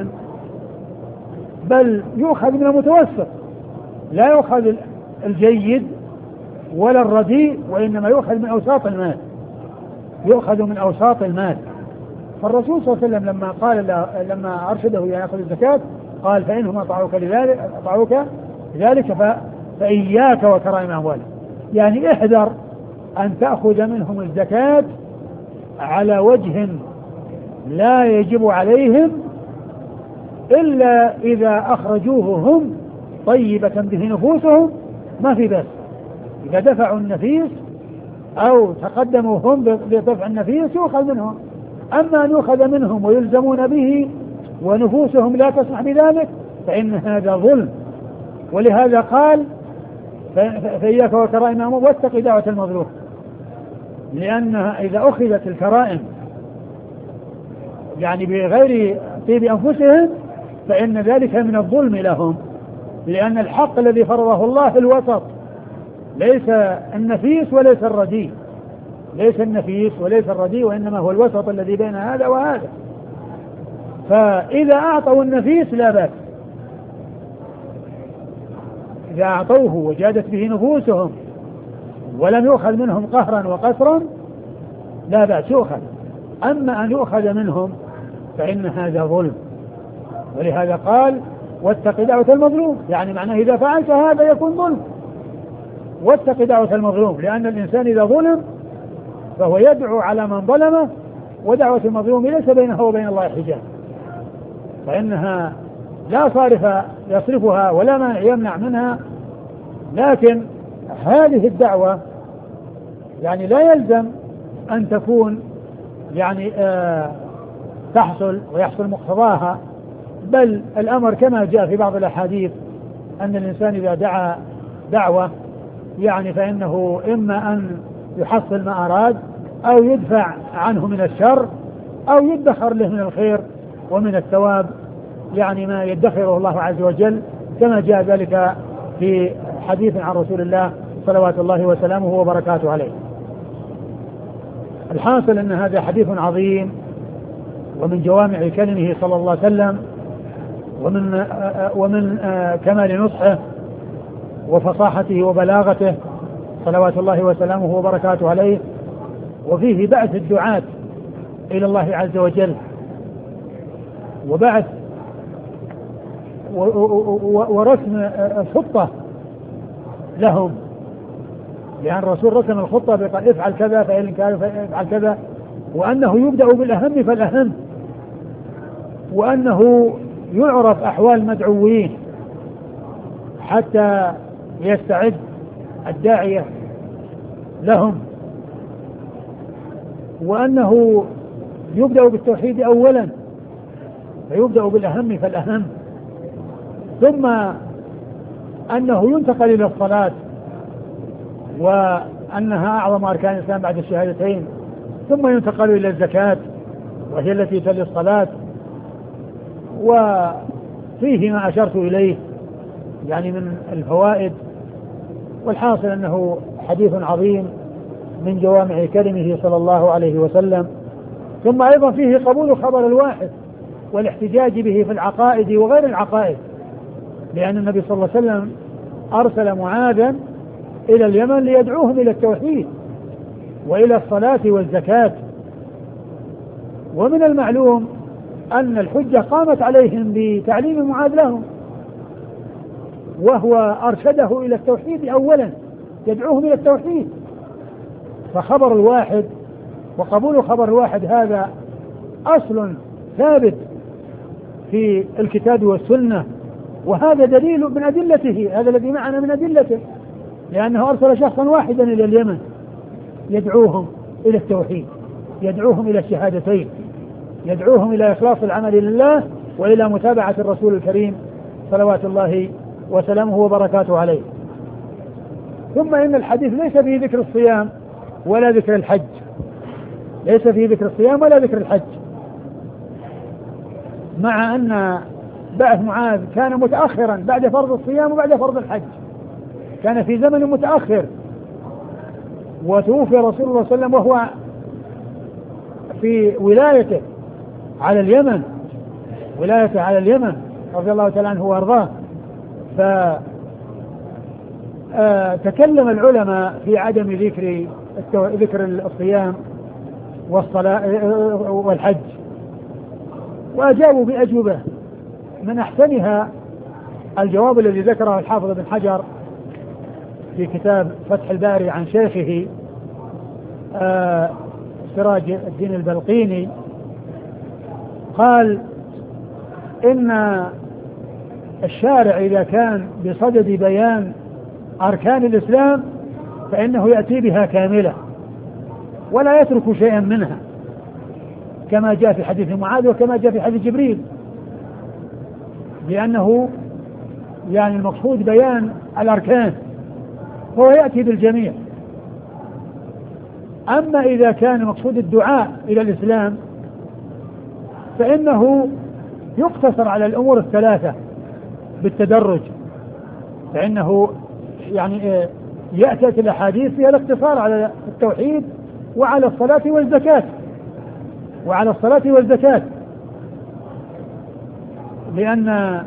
بل يؤخذ من المتوسط، لا يؤخذ الجيد ولا الرديء، وإنما يؤخذ من أوساط المال، يؤخذ من أوساط المال. فالرسول صلى الله عليه وسلم لما قال لما أرشده إلى يأخذ الزكاة قال: فإنهم أطاعوك لذلك أطاعوك لذلك فإياك وكرائم أموالهم، يعني احذر أن تأخذ منهم الزكاة على وجه لا يجب عليهم إلا إذا أخرجوه هم طيبة به نفوسهم، ما في بس. إذا دفعوا النفيس أو تقدموا هم بدفع النفيس يؤخذ منهم، أما أن يؤخذ منهم ويلزمون به ونفوسهم لا تسمح بذلك فإن هذا ظلم. ولهذا قال: فإياك وكرائم أموالهم واتق دعوة المظلوم، لأنها إذا أخذت الكرائم يعني بغير طيب أنفسهم فإن ذلك من الظلم لهم، لأن الحق الذي فرضه الله في الوسط، ليس النفيس وليس الرديء، ليس النفيس وليس الرديء، وإنما هو الوسط الذي بين هذا وهذا. فإذا أعطوا النفيس لا بأس، إذا أعطوه وجادت به نفوسهم ولم يؤخذ منهم قهرا وقسرا لا بأس يؤخذ. أما أن يؤخذ منهم فإن هذا ظلم. ولهذا قال: واتق دعوة المظلوم، يعني معناه إذا فعلت هذا يكون ظلم. واتق دعوة المظلوم، لأن الإنسان إذا ظلم فهو يدعو على من ظلمه، ودعوة المظلوم ليس بينه وبين الله حجاب، فإنها لا صارف يصرفها ولا ما يمنع منها. لكن هذه الدعوة يعني لا يلزم أن تكون يعني آه تحصل ويحصل مقتضاها بل الأمر كما جاء في بعض الأحاديث أن الإنسان إذا دعا دعوة يعني فإنه إما أن يحصل ما أراد أو يدفع عنه من الشر أو يدخر له من الخير ومن الثواب، يعني ما يدخره الله عز وجل، كما جاء ذلك في حديث عن رسول الله صلوات الله وسلامه وبركاته عليه. الحاصل أن هذا حديث عظيم ومن جوامع كلمه صلى الله عليه وسلم ومن ومن كمال نصحه وفصاحته وبلاغته صلوات الله وسلامه وبركاته عليه، وفيه بعث الدعاة إلى الله عز وجل وبعث ورسم خطة لهم، لأن الرسول رسم الخطة بقال افعل كذا فإن كان افعل كذا، وأنه يبدأ بالأهم فالأهم، وأنه يعرف أحوال المدعوين حتى يستعد الداعية لهم، وأنه يبدأ بالتوحيد أولا فيبدأ بالأهم فالأهم، ثم أنه ينتقل إلى الصلاة وأنها أعظم أركان الإسلام بعد الشهادتين، ثم ينتقل إلى الزكاة وهي التي تلي الصلاة، وفيه ما أشرت إليه يعني من الفوائد. والحاصل أنه حديث عظيم من جوامع كلمه صلى الله عليه وسلم. ثم أيضا فيه قبول خبر الواحد والاحتجاج به في العقائد وغير العقائد، لأن النبي صلى الله عليه وسلم أرسل معاذا إلى اليمن ليدعوهم إلى التوحيد وإلى الصلاة والزكاة، ومن المعلوم أن الحجة قامت عليهم بتعليم معاذ لهم، وهو أرشده إلى التوحيد أولا، يدعوهم إلى التوحيد. فخبر الواحد وقبول خبر الواحد هذا أصل ثابت في الكتاب والسنة، وهذا دليل من أدلته، هذا الذي معنا من أدلته، لأنه أرسل شخصا واحدا إلى اليمن يدعوهم إلى التوحيد، يدعوهم إلى الشهادتين، يدعوهم إلى إخلاص العمل لله وإلى متابعة الرسول الكريم صلوات الله وسلامه وبركاته عليه. ثم إن الحديث ليس فيه ذكر الصيام ولا ذكر الحج، ليس فيه ذكر الصيام ولا ذكر الحج، مع أن بعث معاذ كان متأخرا بعد فرض الصيام وبعد فرض الحج، كان في زمن متأخر، وتوفي رسول الله صلى الله عليه وسلم وهو في ولايته على اليمن، ولايته على اليمن رضي الله تعالى عنه وارضاه. فتكلم العلماء في عدم ذكر ذكر الصيام والصلاة والحج، وأجابوا بأجوبة من أحسنها الجواب الذي ذكره الحافظ بن حجر في كتاب فتح الباري عن شيخه آه سراج الدين البلقيني، قال إن الشارع إذا كان بصدد بيان أركان الإسلام فإنه يأتي بها كاملة ولا يترك شيئا منها، كما جاء في حديث معاذ وكما جاء في حديث جبريل، لأنه يعني المقصود بيان الأركان هو يأتي بالجميع. أما إذا كان مقصود الدعاء إلى الإسلام فإنه يقتصر على الأمور الثلاثة بالتدرج، فإنه يعني يأتي الأحاديث فيها الاقتصار على التوحيد وعلى الصلاة والزكاة وعلى الصلاة والزكاة لأن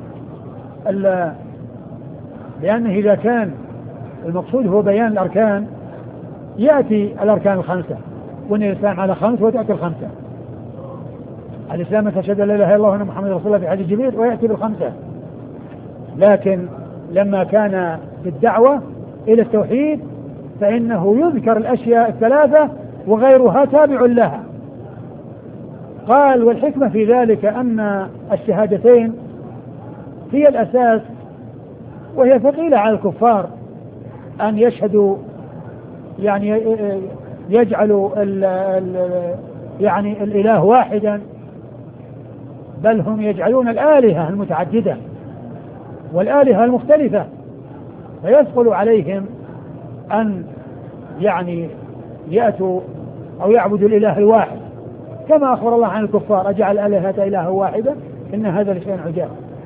لأنه إذا كان المقصود هو بيان الأركان يأتي الأركان الخمسة، وأن الإسلام على خمس وتأتي الخمسة، الإسلام تشهد لا إله إلا الله وأن محمد رسول الله في حديث جبريل ويأتي بالخمسة. لكن لما كان بالدعوة إلى التوحيد فإنه يذكر الأشياء الثلاثة وغيرها تابع لها. قال والحكمة في ذلك أن الشهادتين هي الأساس، وهي ثقيلة على الكفار أن يشهدوا، يعني يجعلوا ال ال يعني الإله واحدا بل هم يجعلون الآلهة المتعددة والآلهة المختلفة، فيثقل عليهم أن يعني يأتوا أو يعبدوا الإله الواحد، كما أخبر الله عن الكفار أجعل الآلهة إله واحدة إن هذا لشيء عجاب.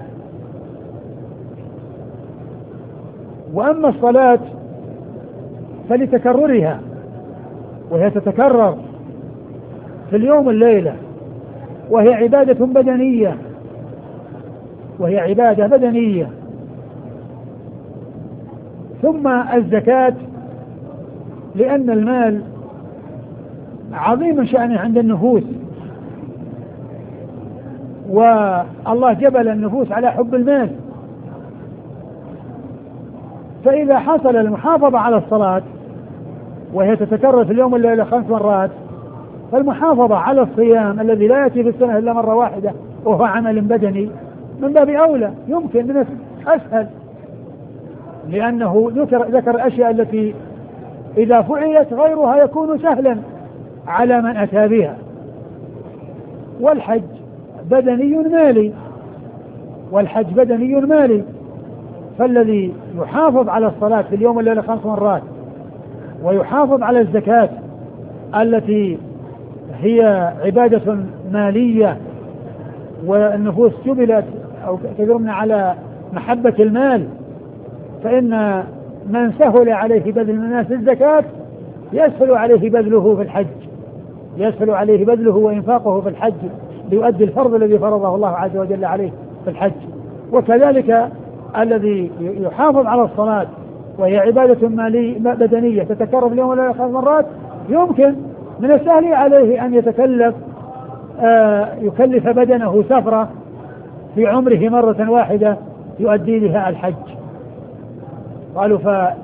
وأما الصلاة فلتكررها، وهي تتكرر في اليوم الليلة، وهي عبادة بدنية وهي عبادة بدنية ثم الزكاة لأن المال عظيم شأنه عند النفوس، والله جبل النفوس على حب المال، فإذا حصل المحافظة على الصلاة وهي تتكرر في اليوم والليلة خمس مرات، فالمحافظة على الصيام الذي لا يأتي في السنة إلا مرة واحدة وهو عمل بدني من باب أولى، يمكن من أسهل، لأنه ذكر, ذكر الأشياء التي إذا فعلت غيرها يكون سهلا على من أتى بها. والحج بدني مالي والحج بدني مالي فالذي يحافظ على الصلاة في اليوم والليلة خمس مرات ويحافظ على الزكاة التي هي عبادة مالية، والنفوس جبلت أو كثيرا على محبة المال، فإن من سهل عليه بذل الناس الزكاة يسهل عليه بذله في الحج يسهل عليه بذله وإنفاقه في الحج ليؤدي الفرض الذي فرضه الله عز وجل عليه في الحج. وكذلك الذي يحافظ على الصلاة وهي عبادة مالية بدنية تتكرر اليوم ولا خمس مرات، يمكن من السهل عليه أن يتكلف آه يكلف بدنه سفرة في عمره مرة واحدة يؤدي بها الحج. قالوا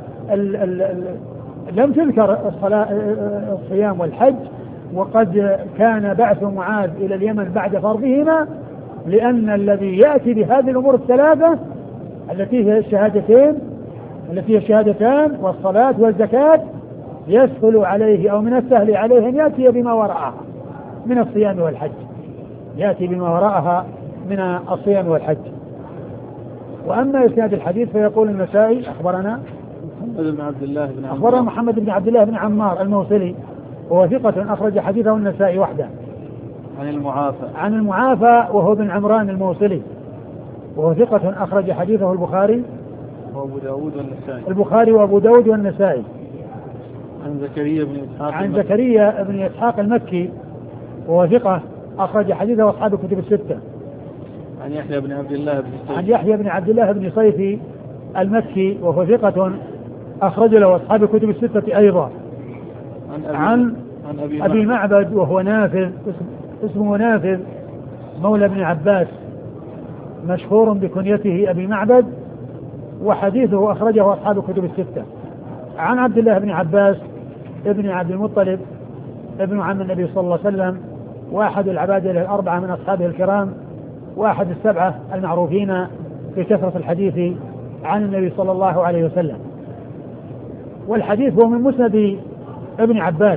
فلم تذكر الصلاة الصيام والحج، وقد كان بعث معاذ إلى اليمن بعد فرضهما، لأن الذي يأتي بهذه الأمور الثلاثة التي هي الشهادتين التي هي الشهادتان والصلاة والزكاة يسهل عليه أو من السهل عليه أن يأتي بما وراءها من الصيام والحج يأتي بما وراءها من الصيام والحج. وأما إسناد الحديث فيقول النسائي أخبرنا محمد بن عبد الله بن أخبرنا محمد بن عبد الله بن عمار الموصلي وهو ثقة أخرج حديثه النسائي وحده. عن المعافى عن المعافى وهو بن عمران الموصلي وهو ثقة أخرج حديثه البخاري وأبو داود والنسائي البخاري وأبو داود والنسائي. عن زكريا بن إسحاق عن زكريا بن إسحاق المكي وهو ثقة أخرج حديثه أصحاب الكتب الستة. عن يحيى بن عبد الله بن صيفي عن يحيى بن عبد الله بن صيفي المكي وهو ثقة أخرج له أصحاب الكتب الستة أيضا. عن أبي, عن عن أبي, أبي معبد وهو نافذ اسمه نافذ مولى ابن عباس مشهور بكنيته أبي معبد، وحديثه أخرجه أصحاب الكتب الستة. عن عبد الله بن عباس ابن عبد المطلب ابن عم النبي صلى الله عليه وسلم، واحد العبادة الأربعة من أصحابه الكرام، واحد السبعة المعروفين في كثرة الحديث عن النبي صلى الله عليه وسلم. والحديث هو من مسند ابن عباس،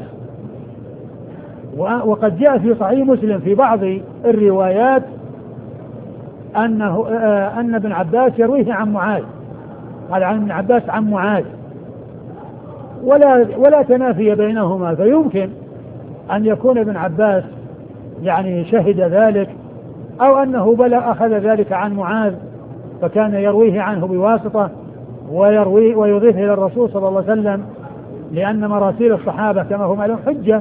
وقد جاء في صحيح مسلم في بعض الروايات أنه أن ابن عباس يرويه عن معاذ، قال عن ابن عباس عن معاذ، ولا ولا تنافي بينهما، فيمكن أن يكون ابن عباس يعني شهد ذلك، أو أنه بلغ أخذ ذلك عن معاذ فكان يرويه عنه بواسطة ويرويه ويضيفه إلى الرسول صلى الله عليه وسلم، لأن مراسيل الصحابة كما هم لهم حجة،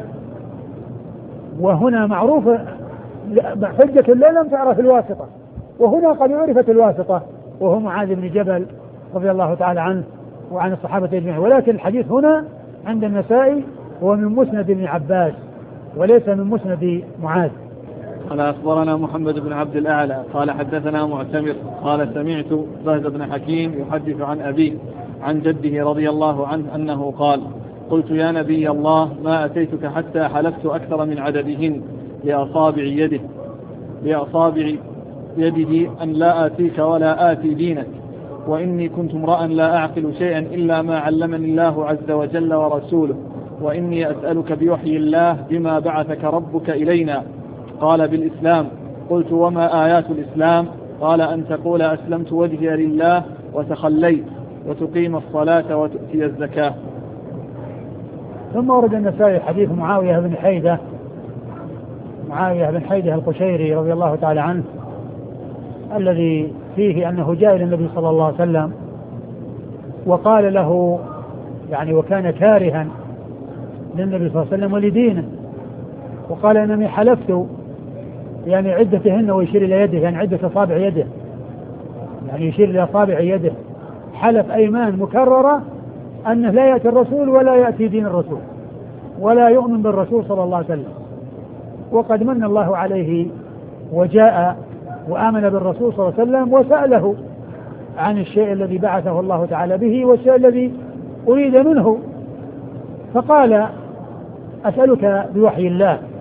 وهنا معروف حجة لا لم تعرف الواسطة، وهنا قد عرفت الواسطة وهو معاذ بن جبل رضي الله تعالى عنه وعن الصحابة أجمعين. ولكن الحديث هنا عند النسائي هو من مسند ابن عباس وليس من مسند معاذ. قال أخبرنا محمد بن عبد الأعلى قال حدثنا معتمر قال سمعت بهز بن حكيم يحدث عن أبيه عن جده رضي الله عنه أنه قال: قلت يا نبي الله ما أتيتك حتى حلفت أكثر من عددهن لأصابع يده لأصابع يده أن لا آتيك ولا آتي دينك، وإني كنت امرأ لا أعقل شيئا إلا ما علمني الله عز وجل ورسوله، وإني أسألك بوحي الله بما بعثك ربك إلينا. قال: بالإسلام. قلت وما آيات الإسلام؟ قال أن تقول أسلمت وجهي لله وتخليت وتقيم الصلاة وتؤتي الزكاة. ثم ورد النسائي حديث معاوية بن حيدة معاوية بن حيدة القشيري رضي الله تعالى عنه الذي فيه أنه جاء إلى النبي صلى الله عليه وسلم وقال له يعني وكان كارها للنبي صلى الله عليه وسلم ولدينه، وقال إنني حلفت يعني عدتهن، ويشير إلى يده يعني عدة أصابع يده، يعني يشير إلى أصابع يده، حلف أيمان مكررة أنه لا يأتي الرسول ولا يأتي دين الرسول ولا يؤمن بالرسول صلى الله عليه وسلم، وقد من الله عليه وجاء وآمن بالرسول صلى الله عليه وسلم وسأله عن الشيء الذي بعثه الله تعالى به والشيء الذي أريد منه، فقال أسألك بوحي الله